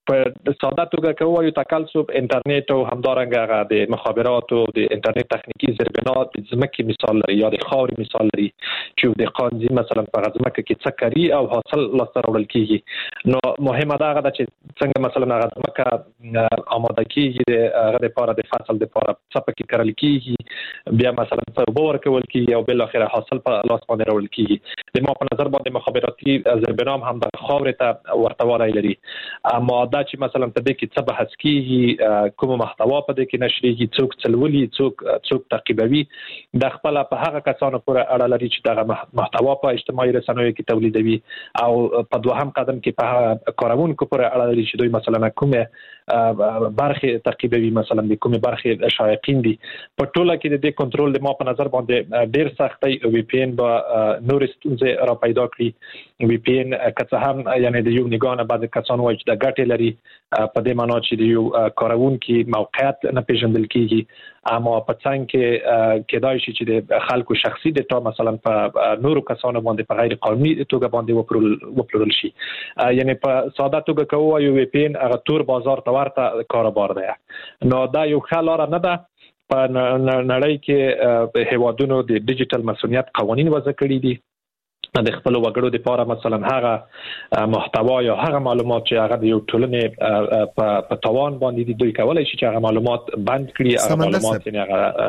[SPEAKER 6] په ساده توګه کوو یو تکلسب انټرنیټ او همدارنګه د مخابراتو د انټرنیټ تخنیکی زیربنات د ځمکې مثال لري یا د خاورې مثال لري چې د قانوني مثلا په ځمکه کې څه کوي او حاصل لاسته راوړل کیږي. نو مهمه ده هغه چې څنګه مثلا هغه ځمکه آماده کیږي د هغه لپاره د فصل لپاره څه پکې کرل کیږي، بیا مثلا څه اوبه ورکول کیږي او بل اخر حاصل په لاس باندې راوړل کیږي. د ما په نظر باندې مخابراتي زیربنام هم د خاورې ته ورتوالی لري، اما دا چې مثلا په دې کې څه بحث کیږي، کوم محتوا په دې کې نشریږي، څوک څلولي، څوک تعقیبوي، د خپل په هغه کسانو پورې اړه لري چې دغه محتوا په اجتماعي رسنیو کې تولیدوي، او په دوهم قدم کې په کارونکو پورې اړه لري چې دوی مثلا کومه برخه تعقیبوي، مثلا د کومه برخه شایقین دي. په ټوله کې د دې کنټرول د ما په نظر باندې ډیر سختي وی پی ان به نور ستونزې را پیدا کړي. وی پی ان که هم یعنی د یو نگاه بعد کسان وایي چې د ګټې لري، په دې معنی چې د یو کارونکي موقعیت نه پیژندل کیږي، اما په څنګه کې کېدای شي چې د خلکو شخصي ډیټا مثلا په نورو کسانو باندې په غیر قانوني توګه باندې وپلورل شي. یعنی په ساده توګه کوو یو وی پی ان هغه تور بازار ته ورته کاروبار دی، نو دا یو ښه لاره نه ده. په نړۍ کې هیوادونو د ډیجیټل مسؤلیت قوانین وضع کړي دي د خپل وګړو لپاره، مثلا هغه محتوا یا هغه معلومات چې هغه د یو ټولنې په توان باندې دي دوی کولای شي چې هغه معلومات بند کړي. هغه معلومات یې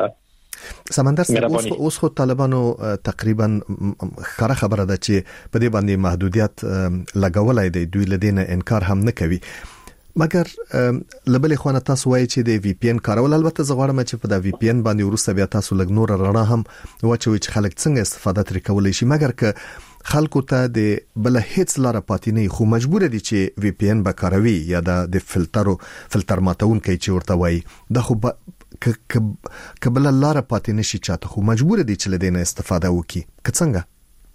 [SPEAKER 6] هغه
[SPEAKER 5] سمندر صاحب اوس خو طالبانو تقریبا خبره ده چې په دې باندې محدودیت لګولای دی، دوی لدینه انکار هم نه کوي، مګر لبلې خوانه تاسو وایي چې د وی پی ان کارول، البته زه غواړم چې په د وی پی ان باندې ورسته بیا تاسو لګ نور رڼا هم واچوي چې خلک څنګه استفاده ترې کولای شي، مګر که خلکو ته د بل هیڅ لاره پاتې نه خو مجبور دي چې وی پی ان به کاروي یا د فلټر ماتون کوي چې ورته وایي، دا خو کبل لاره پاتې نشي چاته، خو مجبور دي چې لدینه استفاده وکړي. که څنګه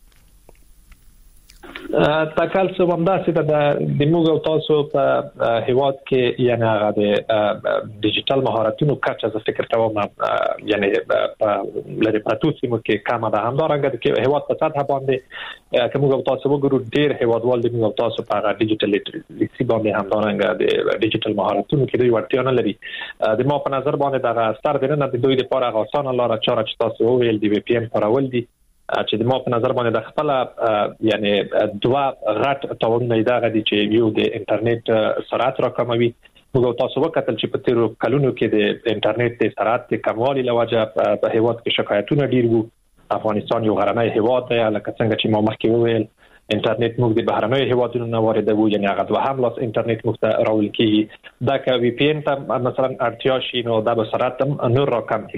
[SPEAKER 6] تکلسب هم داسې د موږ او تاسو په هیواد کې یعنی هغه د ډیجیټل مهارتونو کچه زه فکر کوم یعنی په لري پاتو سیمو کې کمه ده، همدارنګه د هیواد په سطح باندې که موږ او تاسو وګورو ډیر هیوادوال د موږ او تاسو په هغه ډیجیټل لیټریسي باندې همدارنګه د ډیجیټل مهارتونو کې دوی ورتیا نه لري. د ما په نظر باندې دغه ستر دنه د دوی لپاره غوښتنه لاره چاره چې تاسو ویل دی وی پی ان کارول دي چې د ما په نظر باندې د خپل یعنی دوا غټ تاوانونه دا غدي چې یو د انټرنیټ سرعت راکموي. موږ تاسو وکتل چې په تیرو کلونو کې د انټرنیټ د سرعت د کموالي لوجه په هیواد کې شکایتونه ډیر وو. افغانستان یو غرنی هیواد دی، لکه څنګه چې ما مخکې وویل انټرنیټ موږ د بهرنیو هیوادونو نه واردوو، یعنی هغه دوهم لاس انټرنیټ موږ ته راول کیږي. دا که وی پی ان ته مثلا اړتیا شي نو دا به سرعت نور راکم کړي،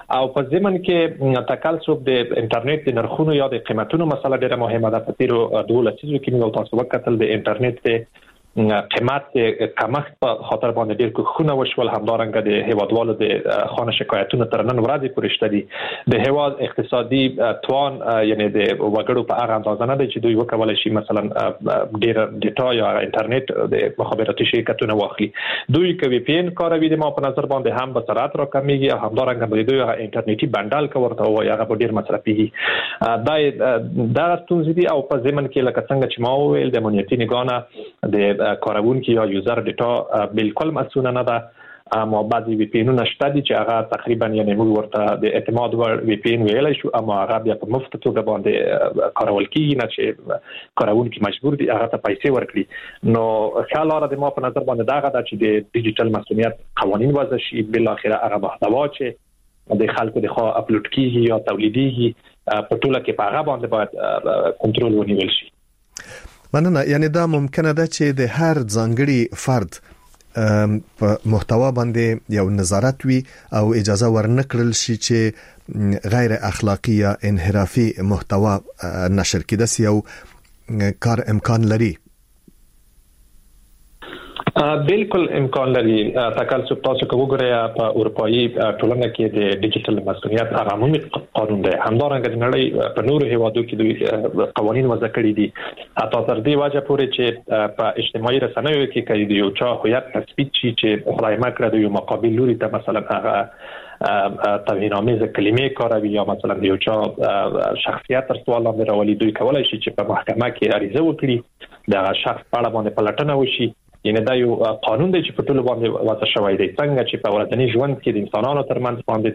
[SPEAKER 6] او په ضمن کې تکلسب د انټرنیټ د نرخونو یا د قیمتونو مسله ډیره مهمه ده. په تیرو 12 لسیزو کې موږ تاسو وکړل د انټرنیټ د قیمت کمښت په خاطر باندې ډیر کوښښونه وشول. همدارنګه د هیوادوالو د خانه شکایتونو تر نن ورځې پورې شته دي. د هیواد اقتصادي توان یعنی د وګړو په هغه اندازه نه دی چې دوی وکولای شي مثلا ډیر ډیټا یا انټرنیټ د مخابراتي شرکتونو واخلي. دوی کوي پی ان کاروي د ما په نظر باندې هم به سرعت راکمېږي او همدارنګه به دوی انټرنیټي بندل کوي او هغه به ډیر مصرفيږي. دا ستونزې دي او په ضمن کې لکه څنګه چې ما وویل د امنیتي نگاه د کارونکو یا یوزر ډیټا بالکل مسؤل نه ده. اما بعضی وی پی انونه شته دي چې هغه تقریبا یعنی موږ ورته د اعتماد ور وی پی ان ویلای شو اما هغه بیا په مفت توګه باندې کارول کیږي نه چې کارونکو مجبور دي هغه ته پیسې ورکړي. نو خلاره د ما په نظر باندې دا غدا چې د ډیجیټل مسؤلیت قوانين وضع شي بل اخره هغه محتوا چې د خلکو د خوا اپلوډ کیږي یا تولیديږي په ټوله کې په هغه باندې باید کنټرول ونیول شي.
[SPEAKER 5] مننه. یعنی دا ممکنه ده چې د هر ځانګړي فرد په محتوا باندې یو نظارت وي او اجازه ورنکړل شي چې غیر اخلاقی یا انحرافي محتوا نشر کړي سي او کار امکان لري.
[SPEAKER 6] بالکل امکان لري. تکلسب تاسو وګورئ په اروپאי ټولنه کې د ډیجیټل مسؤلیت عمومي قانون دی. همدارنګه د نړۍ په نورو هیوادو کې دوی قوانين وضع کړي دي. حتی تر دې وجه پورې چې په اجتماعي رسنیو کې کوي یو چا هویت تثبیت شي چې خدای مکړه د یو مقابل لوري ته مثلا هغه توهین‌آمیز کلمې کاروي یا مثلا یو چا شخصیت تر سوال لاندې راولي. دوی کولای شي چې په محکمه کې عریضه وکړي د شخص په اړه باندې پلټنه وشي. یعنی دا یو قانون دی چې په ټولو باندې وضع شوی دی. څنګه چې په ورځني ژوند کې د انسانانو ترمنځ باندې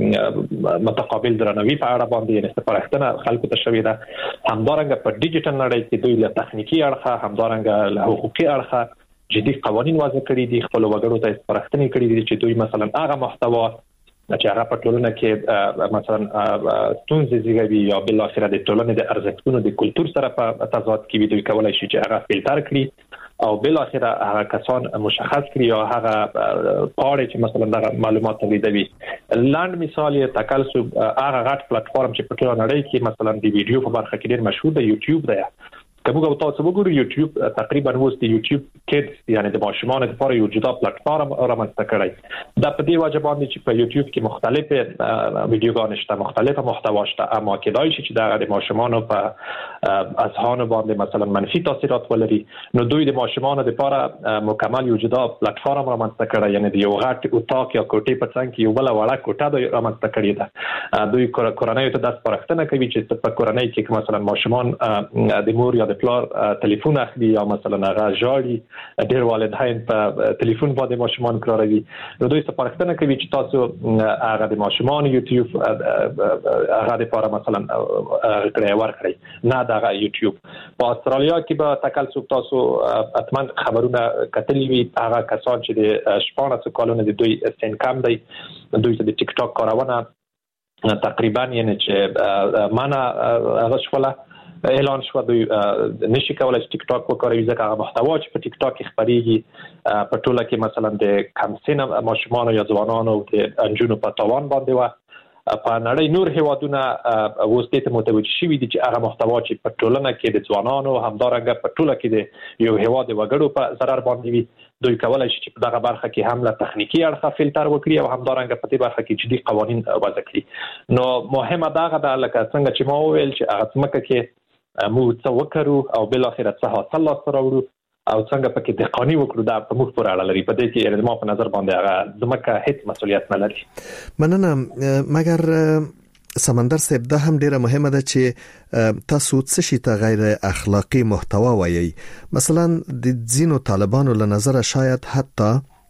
[SPEAKER 6] د متقابل درناوي په اړه باندې یعنی سپارښتنه خلکو ته شوې ده. همدارنګه په ډیجیټل نړۍ کې دوی له تخنیکی اړخه همدارنګه له حقوقي اړخه جدي قوانين وضع کړي دي. خپل وګړو ته سپارښتنه کړې دي چې دوی مثلا هغه محتوا چې هغه په ټولنه کې مثلا ستونزې زیږوي یا بل اخر د ټولنې د ارزښتونو د کلچر سره په تضاد کې وي. دوی کولای شي چې هغه فلټر کړي او بل اخر هغه کسان مشخص کړي یا هغه پاره چې مثلا د معلومات تولیدوي. لاند مثال یې تکلسب هغه غټ پلیټ فارم چې په ټول نړۍ کې مثلا د ویډیو په برخه کې ډیر مشهور دی یوټیوب دی. کومه تاسو وګورئ یوټیوب تقریبا اوس د یوټیوب کډز یعنی د ماشومان لپاره یو جدا پلیټ فارم رامنځته کړی. دا په دې وجه باندې چې په یوټیوب کې مختلف ویډیوګان شته مختلفه محتوا شته اما کېدای شي چې د ماشومان په اذهان باندې مثلا منفي تاثیرات ولري. نو دوی د ماشومان لپاره مکمل یو جدا پلیټ فارم رامنځته کړی یعنی د یو غټ اتاق یا کوټې په څنګ کې یو بل وړه کوټه رامنځته کړې ده. دوی کورنۍ ته د سپارښتنه کوي چې په کورنۍ کې مثلا ماشومان د مور یا پلار ټلیفون اخلي یا مثلا هغه جاړي ډیر والدین په ټلیفون باندې ماشومان کاروي. نو دوی سپارښتنه کوي چې تاسو هغه د ماشومان یوټیوب هغه لپاره مثلا کړی ورکړي نه دا یوټیوب. په استرالیا کې به تکلسب تاسو اتمن خبرونه کتلی وي هغه کسان چې د 14 کالونو د دوی سن کم دی دوی د ټیک ټاک کارونه تقریبا یعنی چې معنا هغه شوله اعلان شو دوی نشي کولای چې ټیک ټاک وکړي ځکه هغه محتوا چې په ټیک ټاک کې خبريږي په ټوله کې مثلا د کم سن ماشومان یا ځوانانو د انجونو په توان باندې و. په نړۍ نور هیوادونه اوس ته متوجه شوي دي چې هغه محتوا چې په ټولنه کې د ځوانانو همدارنګه په ټوله کې د یو هیواد وګړو په ضرر باندې وي. دوی کولای شي چې په دغه برخه کې هم له تخنیکی اړخه فلټر وکړي او همدارنګه په دې برخه کې جدي قوانين وضع کړي. نو مهمه دا ده لکه څنګه چې ما وویل چې هغه څمکه کې موږ څه وکړو او بل اخر څه حاصل راوړو او څنګه پکې دقانی وکړو دا په موږ پورې اړه لري. په دې کې یعنی ما په نظر باندې هغه زمکه هیڅ مسؤلیت نه لري.
[SPEAKER 5] مننه. مګر سمندر صاحب دا هم ډیره مهمه ده چې تاسو څه شي ته غیر اخلاقی محتوا وایي. مثلا د ځینو طالبانو له نظر شاید حتی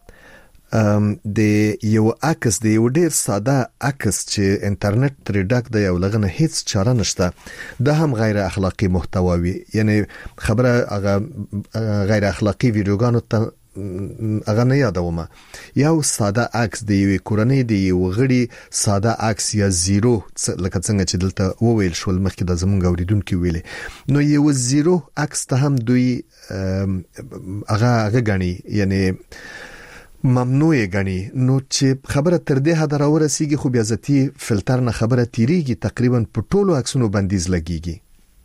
[SPEAKER 5] د یو عکس د یو ډیر ساده عکس چې انټرنیټ تر ډک دی او لغنه هیڅ چاره نشته دا هم غیر اخلاقی محتوا وي. یعنی خبره هغه غیر اخلاقی ویډیوګانو ته هغه نه یادومه. یو ساده عکس د یو کورنۍ د یو غړي ساده عکس یا زیرو لکه څنګه چې دلته وویل شول مخکې د زمونږ اوریدونکو ویلي نو یو زیرو عکس ته هم دوی هغه غني یعنی ممنوع غني نو چې خبره تر دې حد راورسیږي خو بیا ذاتی فلټر نه خبره تیریږي تقریبا په ټولو عکسونو بندیز لګیږي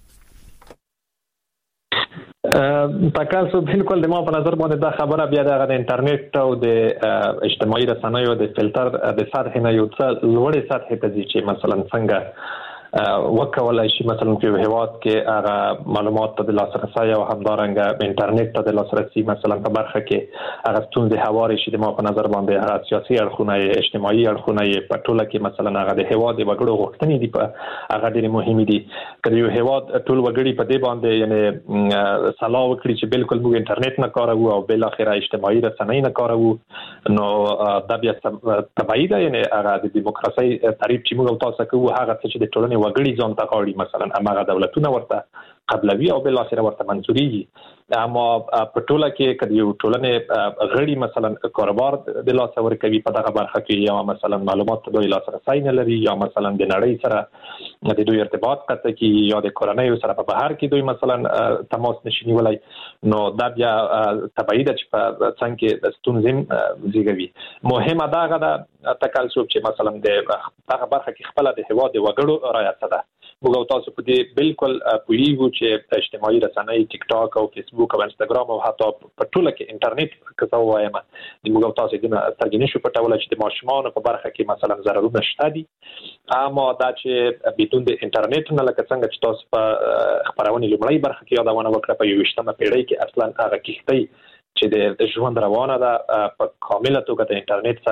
[SPEAKER 6] تاسو بالکل د ما په نظر باندې دا خبره بیا د انټرنیټ او د اجتماعي رسنیو د فلټر د سطح نه یو څه لوړې سطح ته چې مثلا څنګه وکولای شي مثلا په هیواد کې هغه معلومات ته د لاسرسي او همدارنګه انټرنیټ ته د لاسرسي مثلا په برخه کې هغه ستونزې هواري شي د ما په نظر باندې هغه سیاسي اړخونه اجتماعي اړخونه په ټوله کې مثلا هغه د هیواد وګړو غوښتنې دي په هغه ډېر مهمه دي کله یو هیواد ټول وګړي په دې باندې یعنی سلا وکړي چې بالکل موږ انټرنیټ نه کاروو او بل اخر اجتماعي رسنۍ نه کاروو نو دا بیا تبعید یعنی هغه د دیموکراسي تعریف چې موږ تاسو کوو هغه چې د ټولنې وګړي ځان ته غواړي مثلا هغه دولتونه ورته قبلوي او بل اخر ورته منځوريږي اما په ټوله کې کله یو ټولنه غړي مثلا کاروبار د لاس ورکوي په دغه برخه کې یا مثلا معلومات د لاسرسي نه لري یا مثلا د نړۍ سره د دوی ارتباط قطع کی یا د کورنۍ سره په بهر کې دوی مثلا تماس نشي نیولای نو دا بیا تبعید چې په څنګه د ستونزې زیږوي مهمه دا غدا تکلسوب چې مثلا د دغه برخه کې خپل د هوا د وګړو رعایت ده موږ تاسو په دې بالکل پوهیږو چې اجتماعي رسنۍ ټیک ټاک او فیسبوک او انستګرام او حتی په ټوله کې انټرنیټ کڅو وایم د موږ تاسو د ترجمه شو پټول چې د ماشومان په برخه کې مثلا ضررونه شته دي اما دا چې بدون د انټرنیټ نه لکه څنګه چې تاسو په خبرونه لومړی برخه کې یادونه وکړه په 20مه پیړۍ کې اصلا هغه کیږي چې د ژوند روانه ده په کامله توګه د انټرنیټ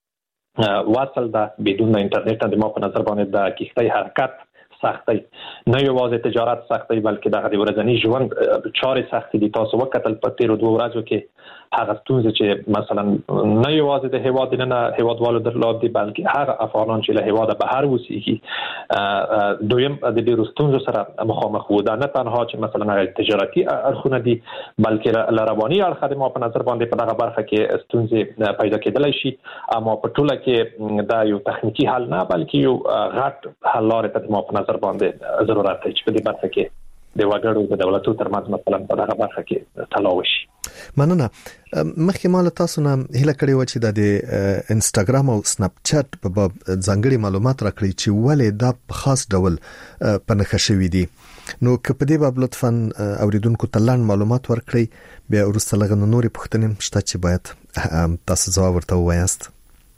[SPEAKER 6] سره واصل ده بدون انټرنیټ د ما په نظر باندې د کیږي حرکت سختي نه یوازې تجارت سختي بلکې د ورځنی ژوند چارې سختي دي تاسو وکتل په تیر 2 ورځو کې هغه ستونزې چې مثلا نه یوازې د هیواد نه هیوادوالو درلود دي بلکې هغه افغانان چې له هیواد بهر اوسېږي دویم د دې ستونزو سره مخامخ وو دا نه تنها چې مثلا تجارتي اړخونه دي بلکې لرواني اړخ د ما په نظر باندې په دغه برخه کې ستونزې پیدا کېدلای شي اما په ټوله کې دا یو تخنیکی حل نه بلکې یو غټ حل لري ته ما په نظر باندې ضرورت دی چې په دې برخه کې د وګړو د دولتو ترمنځ مثلا په دغه برخه کې تلاوه شي
[SPEAKER 5] مننه مخکې مال تاسو نه هله کړی و چې د انستګرام او سنپ چټ په باب ځانګړي معلومات راکړي چې ولې دا په خاص ډول پنځه شوی دي نو که په دې باب لطفا اوریدونکو ته لاندې معلومات ورکړي بیا ورسته لغه نوري پوښتنې شته چې باید تاسو ځواب ورته وایاست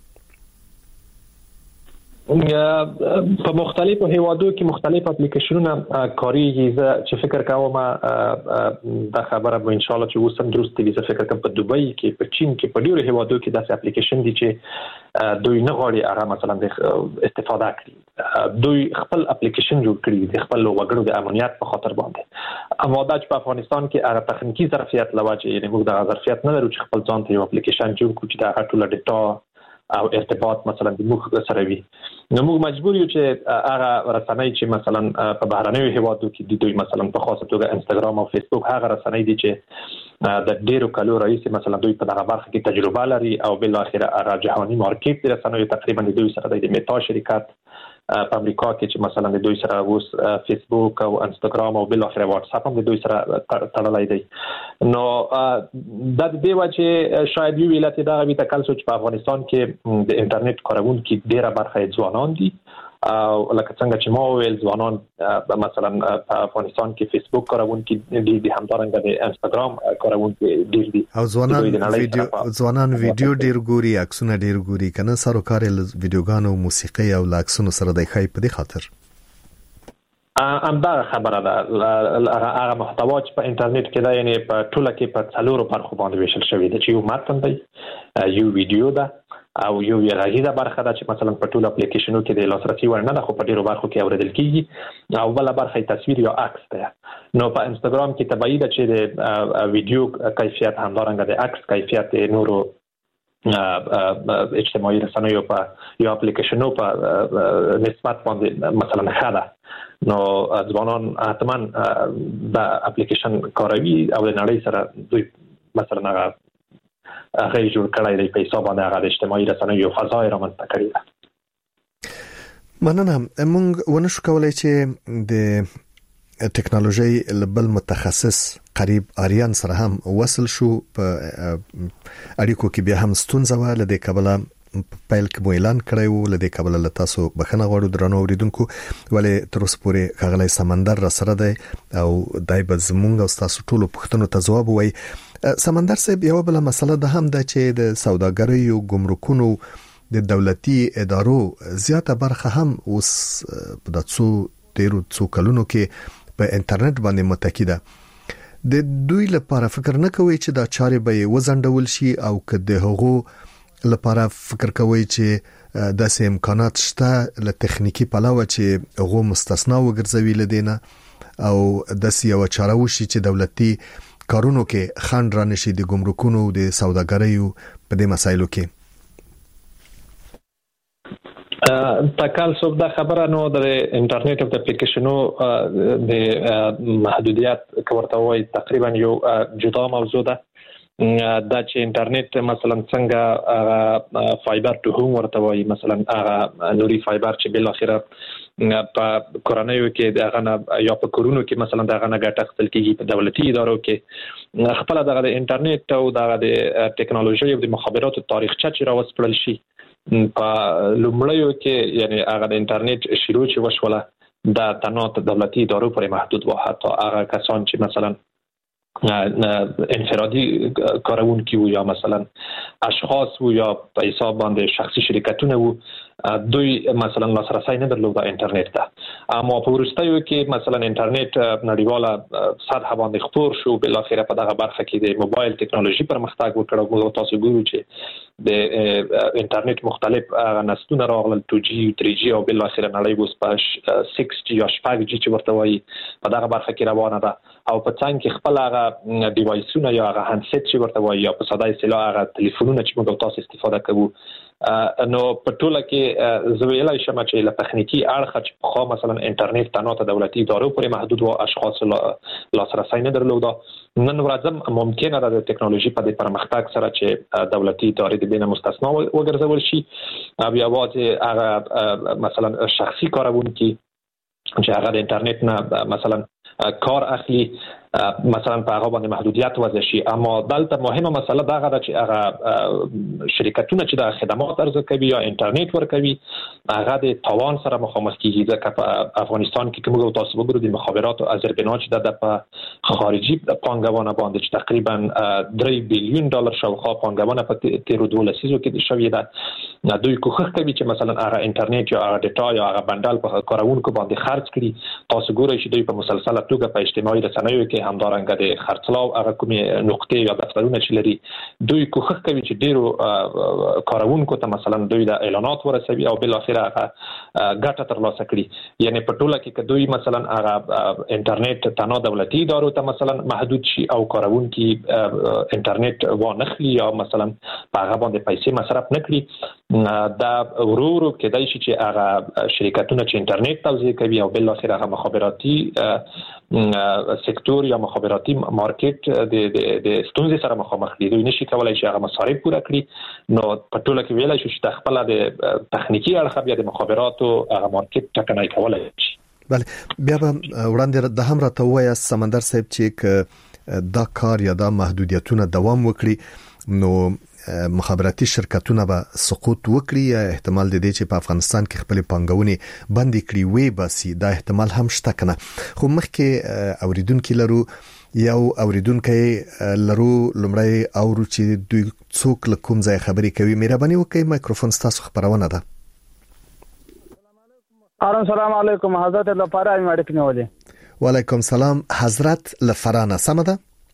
[SPEAKER 6] په مختلفو هیوادو کې مختلف اپلیکیشنونه کاریږي چې فکر کوم دا خبره به ان شاء الله چې وسم درست دي زه فکر کوم په دوبۍ کې په چین کې په ډیرو هیوادو کې داسې اپلیکیشن دي چې دوی نه غواړي هغه مثلا د استفاده کړي دوی خپل اپلیکیشن جوړ کړي د خپل وګړو د امنیت په خاطر باندې اما دا چې په افغانستان کې هغه تخنیکی ظرفیت لواجه یعنی موږ د ظرفیت نه لرو چې خپل ځان ته یو اپلیکیشن جوړ کړو چې دا ټول ډیټا او ارتباط مثلا د موږ سره وي نو موږ مجبور یو چې هغه رسنۍ چې مثلا په بهرنیو هیوادو کې د دوی مثلا په خاصه توګه انستګرام او فیسبوک هغه رسنۍ دي چې د ډیرو کالو رئیس مثلا دوی په دغه برخه کې تجربه لري او بل اخر هغه جهاني مارکیټ د رسنیو تقریبا د دوی سره د میتا شرکت په امریکا کې چې مثلا د دوی سره اوس فیسبوک او انستګرام او بل اخر واتس اپ هم د دوی سره تړلای دی نو د دې وجه شاید یو علت دا غوي تکل سوچ په افغانستان کې د انټرنیټ کارونکو ډیره برخه ځوانان دي او لکه څنګه چې ما ویل ځوانان مثلا په افغانستان کې فیسبوک کارونکو د همدارنګه د انستګرام کارونکو ډیر دي
[SPEAKER 5] او ځوانان ویډیو ډیر ګوري عکسونه ډیر ګوري کنه سره کار ویډیوګانو موسیقي او عکسونو سره د خای په دې خاطر
[SPEAKER 6] امدا خبره ده هغه محتوا چې په انټرنیټ کې دا یعنی په ټوله کې په څلورو برخو باندې ویشل شوی دی چې یو متن دی یو ویډیو ده او یو غږیزه برخه ده چې مثلا په ټول اپلیکیشنونو کې د لاسرسي وړ نه ده خو په ډیرو برخو کې اوریدل کیږي او بل برخه تصویر یا عکس ده نو په انستګرام کې تبعید چې د ویډیو کیفیت همدارنګه د عکس کیفیت نورو اجتماعي رسنیو په یو اپلیکیشنو په نسبت باندې مثلا خاله نو ځوانان حتما د اپلیکیشن کاروي او د نړۍ سره دوی مثلا هغه جوړ کړی دی په حساب باندې هغه د اجتماعي رسنیو فضای رامنځته کړی ده
[SPEAKER 5] مننه موږ ونشو کولای چې د ټکنالوژي لبل متخصص قریب آریان سره هم وصل شو په اړیکو کې بیا هم ستونزه و لدې کبله پایل کې مو اعلان کړی وو لدې کبله لتاسو بخنه غواړو درنو اوریدونکو ولې تر اوسه پورې غغلی سمندر را سره دی او دای به زمونږ او تاسو ټولو پوښتنو ته ځواب وای سمندر صاحب یو بل مسله ده هم ده چې د سوداګرۍ او ګمرکونو د دولتي ادارو زیاته برخه هم اوس په دڅو کلونو کې په انټرنیټ باندې متکی ده د دوی لپاره فکر نه کوي چې دا چارې به وزندول شي او کده هغه لپاره فکر کوي چې داسې امکانات شته له تخنیکی پلاوه چې هغه مستثنا وګرځوي لدینه او داسې یو چاره وشي چې دولتي کارونو کې خند را نشي د ګمرکونو د سوداګرۍ په دې مسایلو کې
[SPEAKER 6] تکال صوب دا خبره نو د انټرنیټ او د اپلیکیشنو د محدودیت کورته وای تقریبا یو جدا موضوع ده دا چې انټرنیټ مثلا څنګه فایبر ټو هوم ورته وای مثلا نوري فایبر چې بل اخره په کورونو کې دغه یا په کورونو کې مثلا دغه نه ګټه اخیستل کیږي په دولتي ادارو کې خپل دغه انټرنیټ او دغه د ټکنالوژي او د مخابراتو تاریخچه چې راوستل شي په لومړیو کې یعنی هغه د انټرنیټ شروع چې وشوله د تنوع دولتي ادارو پورې محدود و حتی هغه کسان چې مثلا انفرادي کارونکي و یا مثلا اشخاص و یا په حساب باندې شخصي شرکتونه و دوی مثلا لاسرسي نه درلود د انټرنیټ ته اما په وروستیو کې مثلا انټرنیټ نړیواله سطح باندې خپور شو بل اخره په دغه برخه کې د موبایل ټکنالوژي پرمختګ وکړ او تاسو ګورئ چې د انټرنیټ مختلف نسلونه راغلل 2G 3G او بل اخره نړۍ اوس په 6G یا 5G چې ورته وایي په دغه برخه کې روانه ده او په څنګه کې خپل هغه ډیوایسونه یا هغه هاندسیټ چې ورته وایي یا په ساده اصطلاح هغه ټلیفونونه چې موږ تاسو استفاده کوو نو په ټوله کې زویلای شمه چې له تخنیکی اړخ چې په مثلا انټرنیټ تنوع دولتي ادارو پورې محدود و اشخاص لاسرسي نه درلود نن ورځم ممکنه ده د ټکنالوژي په پرمختګ سره چې دولتي ادارې د بینه مستثنا وګرځول شي بیا واځي هغه مثلا شخصي کارونکي چې هغه د انټرنیټ نه مثلا کار اخلي مثلا په هغه باندې محدودیت وضع شي اما دلته مهمه مسله دا غواړي چې هغه شرکتونه چې د خدمات عرضه کوي یا انټرنیټ ورکوي هغه د تاوان سره مخامخ کیږي ځکه په افغانستان کې کومه تاسو وګورئ د مخابرات او ازربایجان چې د خارجي پانګونه باندې چې تقریبا $3 بلیون شاوخوا پانګونه په تیر 2 لسیزو کې شوې ده دوی کوښښ کوي چې مثلا هغه انټرنیټ یا هغه ډیټا یا هغه بندل په کارونکو باندې خرج کړي تاسو ګورئ چې دوی په مسلسله توګه په اجتماعي رسنیو کې همدارنګه د خرڅلاو هغه کومې نقطې یا دفترونه چې لري دوی کوښښ کوي چې ډیرو کارونکو ته مثلا دوی د اعلانات ورسوي او بل اخر هغه ګټه ترلاسه کړي یعنی په ټوله کې دوی مثلا هغه انټرنیټ تنوع دولتي ادارو ته مثلا محدود شي او کارونکي انټرنیټ وانخلي یا مثلا هغه باندې پیسې مصرف نکړي دا ورورو کېدای شي چې هغه شرکتونه چې انټرنیټ توزیع کوي او بل اخر هغه مخابراتي سکتور یا مخابراتي مارکیټ د ستونزې سره مخامخ دي دوی نشي کولای چې هغه مصارف پوره کړي نو په ټوله کې ویلای شو چې خپل د تخنیکی اړخ بیا د مخابراتو هغه مارکیټ ټکنای کولای شي
[SPEAKER 5] بله بیا به وړاندې د هم راته وایي سمندر صاحب چې دا کار یا دا محدودیتونه دوام وکړي نو مخابراتي شرکتونه به سقوط وکړي یا احتمال د دې چې په افغانستان کې خپل پانګونې بندي کړي وي باسي دا احتمال هم شته کنه خو مخکې اوریدونکو لرو یو اوریدونکو لرو لمړی اورو چې دوی څوک لکم ځای خبرې کوي مهرباني وکړئ مایکروفون تاسو خبرونه ده
[SPEAKER 11] السلام علیکم حضرت لپاره مې اړیکې نیولې
[SPEAKER 5] وعلیکم سلام حضرت لفرانه سمده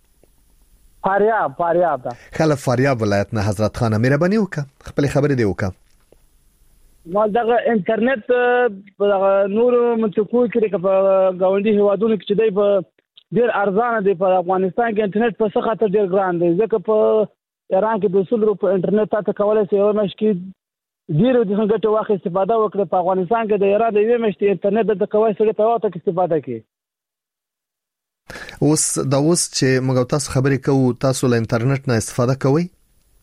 [SPEAKER 11] فاریاب ده
[SPEAKER 5] خلک فاریاب ولایت نه حضرت خانه مهرباني وکړه خپل خبرې دی وکړه
[SPEAKER 11] ما دغه انټرنیټ په نور منطقو کې په گاونډي هوادونو کې دی په ډیر ارزانه دی په افغانستان کې انټرنیټ په څه خاطر ډیر ګران دی ځکه په ایران کې د $200 په انټرنیټ تاسو کولای شئ یو مش کې ډیر د څنګه واخې استفاده وکړي په افغانستان کې د ایران د یوې مشتي انټرنیټ د کوي سره په واټه کې استفاده کوي
[SPEAKER 5] اوس چې موږ تاسو خبرې کوو تاسو له انټرنیټ نه استفاده کوئ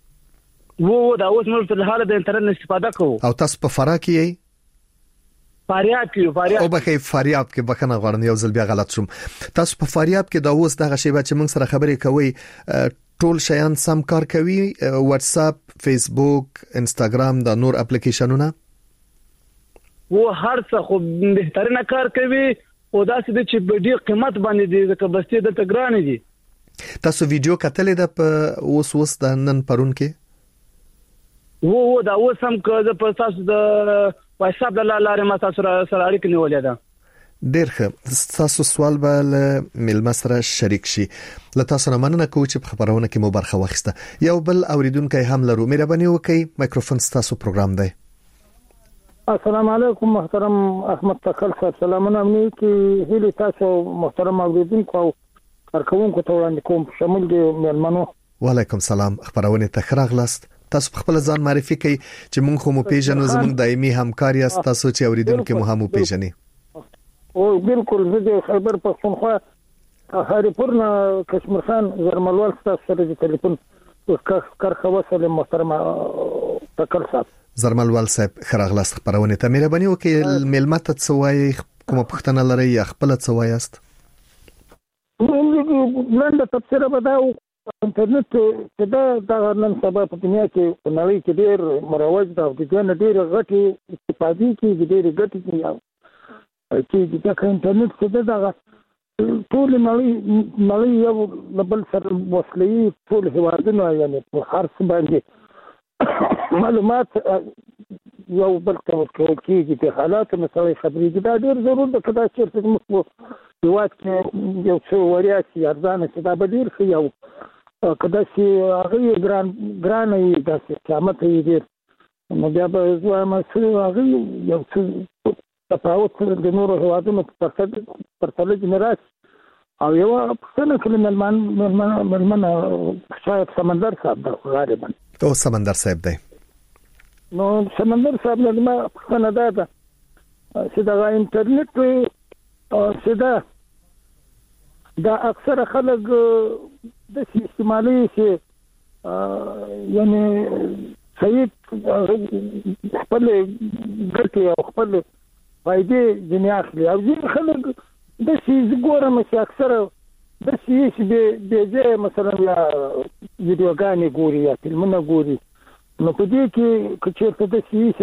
[SPEAKER 11] دا اوس موږ په حاله د انټرنیټ استفاده کوو
[SPEAKER 5] او تاسو په فرا کې یې
[SPEAKER 11] فاریاب کې
[SPEAKER 5] او بخې فاریاب کې بخنه غواړم یو ځل بیا غلط شوم تاسو په فاریاب کې دا اوس دغه شی چې موږ سره خبرې کوي ټول شیان سم کار کوي واتس اپ فیسبوک انستګرام دا نور اپلیکیشنونه
[SPEAKER 11] و هر څه خو بهترینه کار کوي او دا چې په ډیر قیمت باندې دي ځکه بسته د تګران دي
[SPEAKER 5] تاسو ویډیو کتلې د په اوس د نن پرون کې
[SPEAKER 11] و دا اوس هم که په تاسو د واتس اپ د لارې ما تاسو سره اړیکه نیولې ده
[SPEAKER 5] ډیر ښه تاسو سوال به ملما سره شریک شي له تاسو نه مننه کوم چې په خبرونه کې مو برخه واخیسته یو بل اوریدونکو هم لرو مهرباني وکړئ مایکروفون تاسو پروګرام دی
[SPEAKER 12] السلام علیکم محترم احمد تکل صاحب سلامونه امني کې هلي تاسو محترم اوریدونکو کارکونکو ته وړاندې کوم شامل دي مېلمنو
[SPEAKER 5] وعلیکم سلام خبرونه تخراغلاست تاسو خپل ځان معرفي کړئ چې موږ خو مو پیژنو زموږ دایمي همکار یاست تاسو چې اوریدونکو مو هم پیژنئ
[SPEAKER 12] او بالکل زه خیبر پختونخوا هریپور نه کشمیر خان زرملوال تاسو سره د ټلیفون کارخوا سره محترم تکل صاحب
[SPEAKER 5] زرملوال صاحب خراغلاست خبرونه ته مهرباني وکړئ ملمت ته څوای کوم پښتنه لري یا خپل څوای است
[SPEAKER 12] نن د تفسیر بداو انټرنیټ چې دا نن سبا په دنیا کې نړۍ کې ډېر مروج دا د دې نه ډېر غټي استفادې کې ډېر غټي چې د انټرنیټ څخه دا ټول نړۍ یو بل سره وصلي ټول هوادونه یعنی په هر څه باندې معلومات یو بل ته ورکول کېږي د حالاتو مسلې خبرې دا ډېر ضروري ده کدا چې موږ یوات کې یو څو وریاسي ارزانه چې دا به ډېر ښه یو کدا چې هغه ګران یې داسې قیمت یې ډېر نو بیا به زما سره هغه یو څه تفاوت د نورو هوادونو په پرتله کې نه راځي او یو څنګه کله ملمن شاید سمندر صاحب دا غالبا
[SPEAKER 5] او سمندر صاحب دی
[SPEAKER 12] نو سمندر صاحب نه ما څنګه دا چې دا انټرنیټ چې دا اکثر خلک د استعمالي چې یعنی صحیح خپل ګټه او خپل فائدې ځنې اخلي او ځینې خلک د شي ګورم چې اکثر د شي چې به مثلا یا ویډیوګانې ګوري یا فلمونه ګوري نو په دې کې چې د شي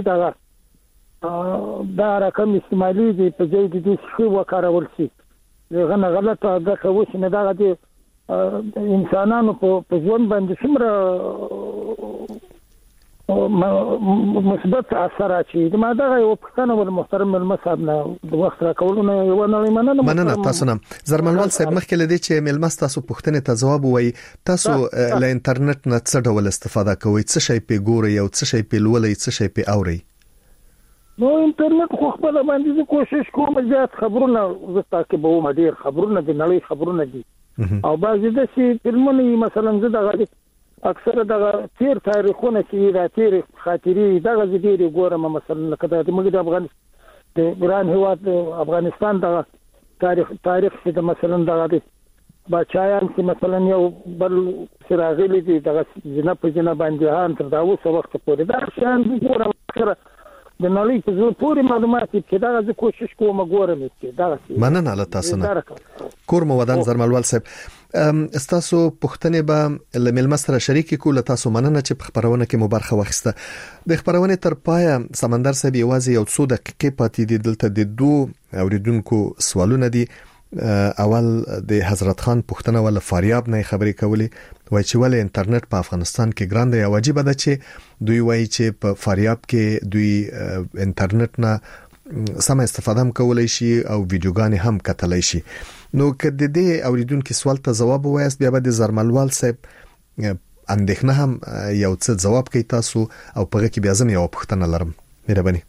[SPEAKER 12] چې دا رقم استعمالي دي په ځای د دې څه وکړول شي غنه غلطه دا کوي نه دا د انسانانو په ژوند باندې څومره مثبت اثر اچي ما دا یو پښتنه ول محترم المصاب نه د وخت راکولونه یو نه
[SPEAKER 5] مننه تاسو نه زرمنوال صاحب مخکې لدی چې ملمس تاسو پښتنه ته جواب وای تاسو له انټرنیټ نه څه ډول استفاده کوئ څه شی په ګوري او څه شی په لولې څه شی په اوري
[SPEAKER 12] نو انټرنیټ خو خپل باندې کوشش کوم زیات خبرونه زه تعقیبوم ډیر خبرونه د نړۍ خبرونه دي او بعضې د شي فلمونه مثلا زه دغه اکثر دغه تیر تاریخونه چې را تیر خاطرې دغه ډېرې ګورم مثلا لکه د موږ د ګران هېواد افغانستان دغه تاریخ چې مثلا دغه د بچایان چې مثلا یو بل چې راغلي دي دغه جنه په جنه باندې تر دا اوسه وخت پورې دا شیان ګورم اکثره د نړۍ په زور پورې معلومات چې دا زه کوشش کوم ګورم چې دا
[SPEAKER 5] مننه له تاسو نه کور مو ودان زرملوال صاحب استاسو پښتنه به لمل سره شریک کول تاسو مننه چې په خبرونه کې مو برخه واخیسته د خبرونه تر پای سمندر صاحب یوازې یو څو دقیقې پاتې دي دلته د دوه اوریدونکو سوالونه دي اول د حضرت خان پښتنه ول فاریاب نه خبرې کولې وای چې ول انټرنیټ په افغانستان کې ګران دی او واجب ده چې دوی وای چې په فاریاب کې دوی انټرنیټ نه سم استفاده هم کولای شي او ویډیوګانې هم کتلای شي نو کله دې اوریدونکو سوال ته جواب وایست بیا به د زرملوال صاحب اندېښنه هم یو څه جواب کوي تاسو او په کې بیا زم یو پښتنه لرم مهرباني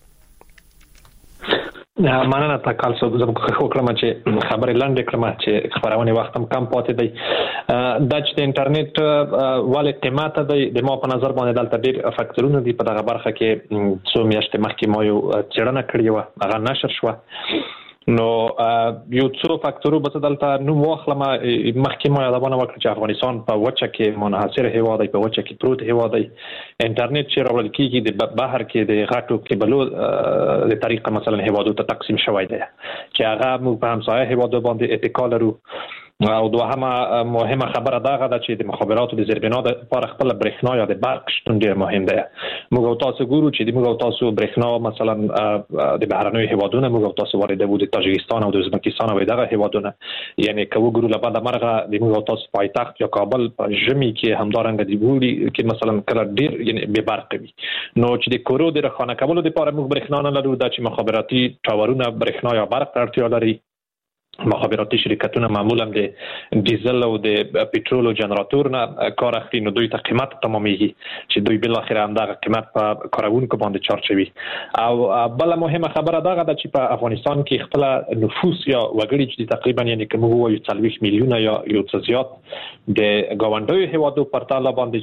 [SPEAKER 6] مننه تکال څو زه خو کړم چې خبرې لاندې کړم چې خبرونه وخت هم کم پاتې دی د انټرنیټ ولې قیمته دی د ما په نظر باندې دلته ډېر فاکتورونه دي په دغه برخه کې څو میاشتې مخکې ما یو چیرنه کړې و هغه نشر شو نو یو څو فاکتورو به دلته نو واخلم مخکې ما یادونه وکړه چې افغانستان په وچه کې منحصر هیواد دی، په وچه کې پروت هیواد دی. انټرنیټ چې راوړل کیږي د بهر کې د غټو کیبلو د طریقه مثلا هیوادو ته تقسیم شوی دی چې هغه موږ په همسایه هیوادو باندې اتکا لرو. او دوهمه مهمه خبره دا ده چې د مخابراتو د زیربنا لپاره خپل برېښنا یا د برق شتون ډېر مهم دی. موږ تاسو ګورو چې موږ تاسو برېښنا مثلا د بهرنیو هیوادونو موږ تاسو واردوي د تاجکستان او د ازبکستان او دغه هیوادونو، یعنی که وګورو لپاره مرغه د موږ تاسو پایتخت یا کابل په ژمي کې همدارنګ دی ووري کې مثلا کله ډېر یعنی به برق وي. نو چې د کورو د رخانه کولو لپاره موږ برېښنا نه لرو، دا چې مخابراتي ټاورونه برېښنا یا برق ته اړتیا لري. مخابراتي شرکتونه معمولا د ډیزل او د پټرول او جنراتور نه کار اخلي، نو دوی ته قیمت تمامېږي چې دوی بل اخر هم دغه قیمت په کارونکو باندې چارچوي. او بل مهمه خبره دا ده چې په افغانستان کې خپل نفوس یا وګړي چې تقریبا یعنی کوم وایي 40 میلیونه یا یو څه زیات د ګاونډیو هیوادو پرتله باندې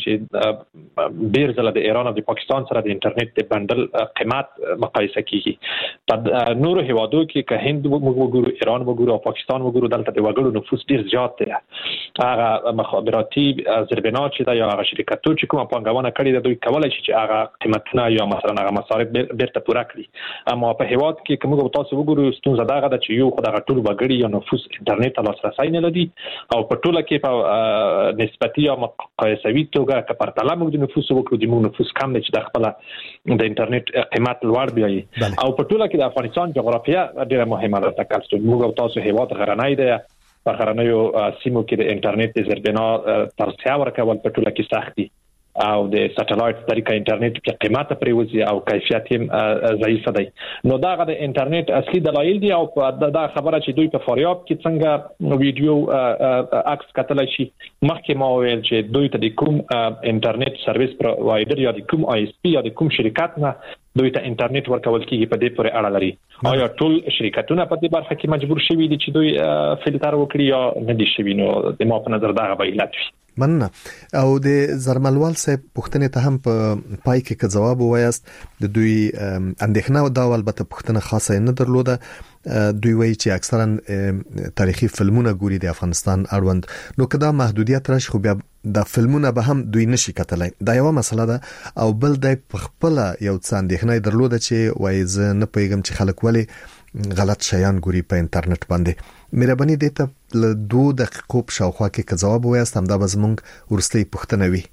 [SPEAKER 6] چې ډیر ځله د ایران او د پاکستان سره د انټرنیټ د بندل قیمت مقایسه کیږي. په نورو هیوادو کې که هند وګورو، ایران وګورو، پاکستان وګورو، دلته د وګړو نفوس ډیر زیات دی. هغه مخابراتي زیربنا چې دا یا هغه شرکتونه چې کومه پانګونه کړې ده دوی کولای شي چې هغه قیمتونه یا مثلا هغه مصارف بیرته پوره کړي. اما په هیواد کې کومه تاسو وګورو ستونزه دا ده چې یو خدای ټول وګړي یا نفوس انټرنیټ ته لاسرسي نه لري، او په ټوله کې په نسبتي یا مقایسوي توګه که پرتله موږ د نفوس وکړو د موږ نفوس کم دی چې د خپل د انټرنیټ قیمت لوړ بیاي. او په ټوله کې د افغانستان جغرافیه ډیره مهمه ده. تکلس موږ تاسو هیواد غرنۍ ده، په غرنیو سیمو کې د انټرنیټ د زیربنا ترڅیا ورکول په ټوله کې سخت دي، او د سټلایټ طریقه انټرنیټ کې قیمت پریوزي او کیفیت هم ضعیف دی. نو دا د انټرنیټ اصلي دلایل دي. او دا خبره چې دوی په فاریاب کې څنګه ویډیو عکس کتلای شي، مخکې ما ویل چې دوی ته د کوم انټرنیټ سرویس پرووایډر یا د کوم آی اس پی یا د کوم شرکت نه دوی ته انټرنیټ ورکول کیږي په دې پورې اړه لري. آیا ټول شرکتونه په دې برخه کې مجبور شوي دي چې دوی فلټر وکړي یا نه دي شوي؟ نو د ما په نظر دا غوښتل علت وي.
[SPEAKER 5] مننه. او د زرملوال صاحب پوښتنه ته هم په پای کې جواب وایاست. د دوی اندېښنه دا البته پوښتنه خاصه نه درلوده. دوی وایي چې اکثرا تاریخي فلمونه ګوري د افغانستان اړوند، نو کدا محدودیت راشي خو بیا د فلمونه به هم دوی نشي کتلای. دا یو مسله ده. او بل د خپل یو څه اندېښنه درلوده چې وایي زه نه پیغام چې خلک ولی غلط شیان ګوري په انټرنیټ باندې. مهرباني دې ته له 2 دقیقو په شاوخوا کې جواب وایاست، هم دا به زموږ ورستۍ پوښتنه وي.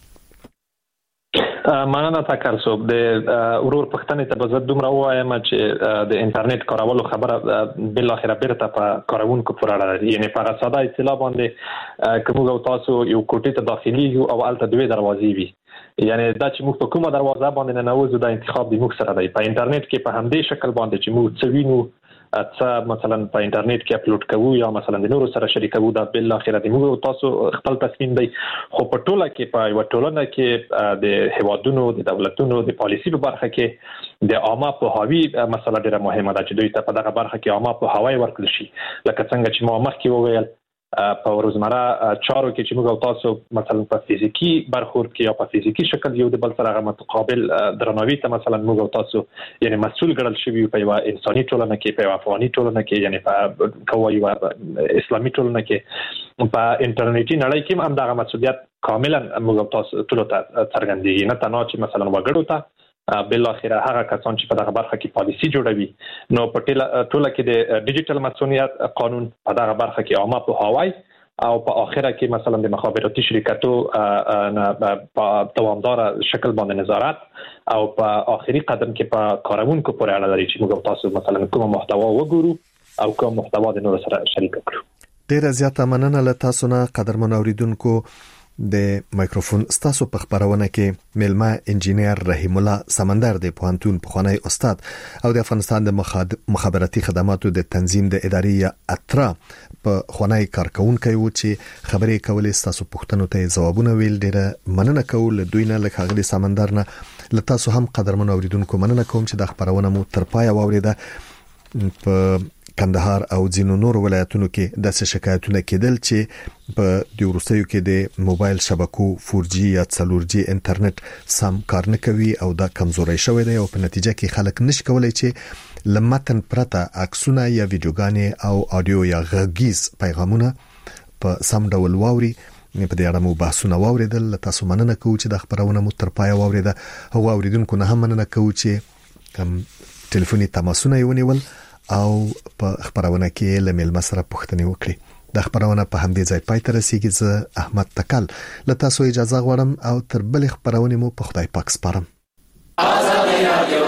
[SPEAKER 6] مننه تکرسو. د ورور پښتنې ته به زه دومره وایم چې د انټرنیټ کارولو خبره بل اخر بیرته په کارونکو پورې اړه لري. یعنی په ساده اصطلاح باندې کومو تاسو یو کوټې ته داخلي یو او الته دوه دروازې وي، یعنی دا چې موږ په کومه دروازه باندې نه نوځو د انتخاب د موږ سره دی. په انټرنیټ کې په همدې شکل باندې چې موږ څه وینو، څه مثلا په انټرنیټ کې اپلوډ کوو یا مثلا د نورو سره شریکوو، دا بل اخر د موږ تاسو خپل تصمیم دی. خو په ټوله کې په یو ټولنه کې د هیوادونو د دولتونو د پالیسي په برخه کې د عامه پوهاوی مسله ډیره مهمه ده چې دوی ته په دغه برخه کې عامه پوهاوی ورکړل شي. لکه څنګه چې ما مخکې وویل په روزمره چارو کې چې موږ تاسو مثلا په فزیکی برخورد کې یا په فزیکی شکل یو د بل سره متقابل درناوی ته مثلا موږ تاسو یعنی مسؤل ګڼل شوی په یو انساني ټولنه کې، په افغاني ټولنه کې، یعنی په کومه اسلامي ټولنه کې، په انټرنیټي نړۍ کې هم دغه مسؤلیت کاملا موږ تاسو ټول ته څرګندېږي. نه تنها چې مثلا وګړو ته بل اخر هغه کسان چې په دغه برخه کې پالیسي جوړوي، نو په ټوله کې د ډیجیټل مسؤلیت قانون په دغه برخه کې عامه پوهاوی، او په اخره کې مثلا د مخابراتي شرکتو په دوامدار شکل باندې نظارت، او په اخري قدم کې په کارونکو پورې اړه لري چې موږ تاسو مثلا کوم محتوا وګورو او کوم محتوا د نورو سره شریک کړو.
[SPEAKER 5] ډیره زیاته مننه له تاسو نه قدرمن اوریدونکو. د مایکروفون ستاسو په خبرونه کې ملما انجینیر رحیم الله سمندر د پوهنتون پخوانی استاد او د افغانستان د مخابراتي خدماتو د تنظیم د ادارې اترا په خونای کارکونکو و چې خبرې کولې ستاسو پوښتنو ته جوابونه ویل. ډیره مننه کوم له دوی نه لکه غلي سمندر نه. له تاسو هم قدرمن اوریدونکو مننه کوم چې د خبرونه مو تر پای واوریده. په کندهار او ځینو نور ولایتونو کې د شکایتونه کېدل چې په د وروستیو کې د موبایل شبکو 4G یا 4G انټرنیټ سم کار نه کوي او دا کمزوري شوی دی او په نتیجه کې خلک نشي کولای چې لمتن پرته عکسونه یا ویډیوګانې او اډیو یا غږیز پیغامونه په سم ډول واوري. په دې اړه مو بحثونه واوریدل. تاسو مننه کوم چې د خبرونه مو تر پای واوریده. هغه اوریدونکو نه هم مننه کوم چې ټلیفوني تماسونه ونیول او په خبرونه کې له ملما سره پوښتنه وکړي. د خبرونه په همدې ځای پای ته رسیدي. زه احمد تکل له تاسو اجازه غواړم او تر بل خبرونه مو په خدای پاک سپارم.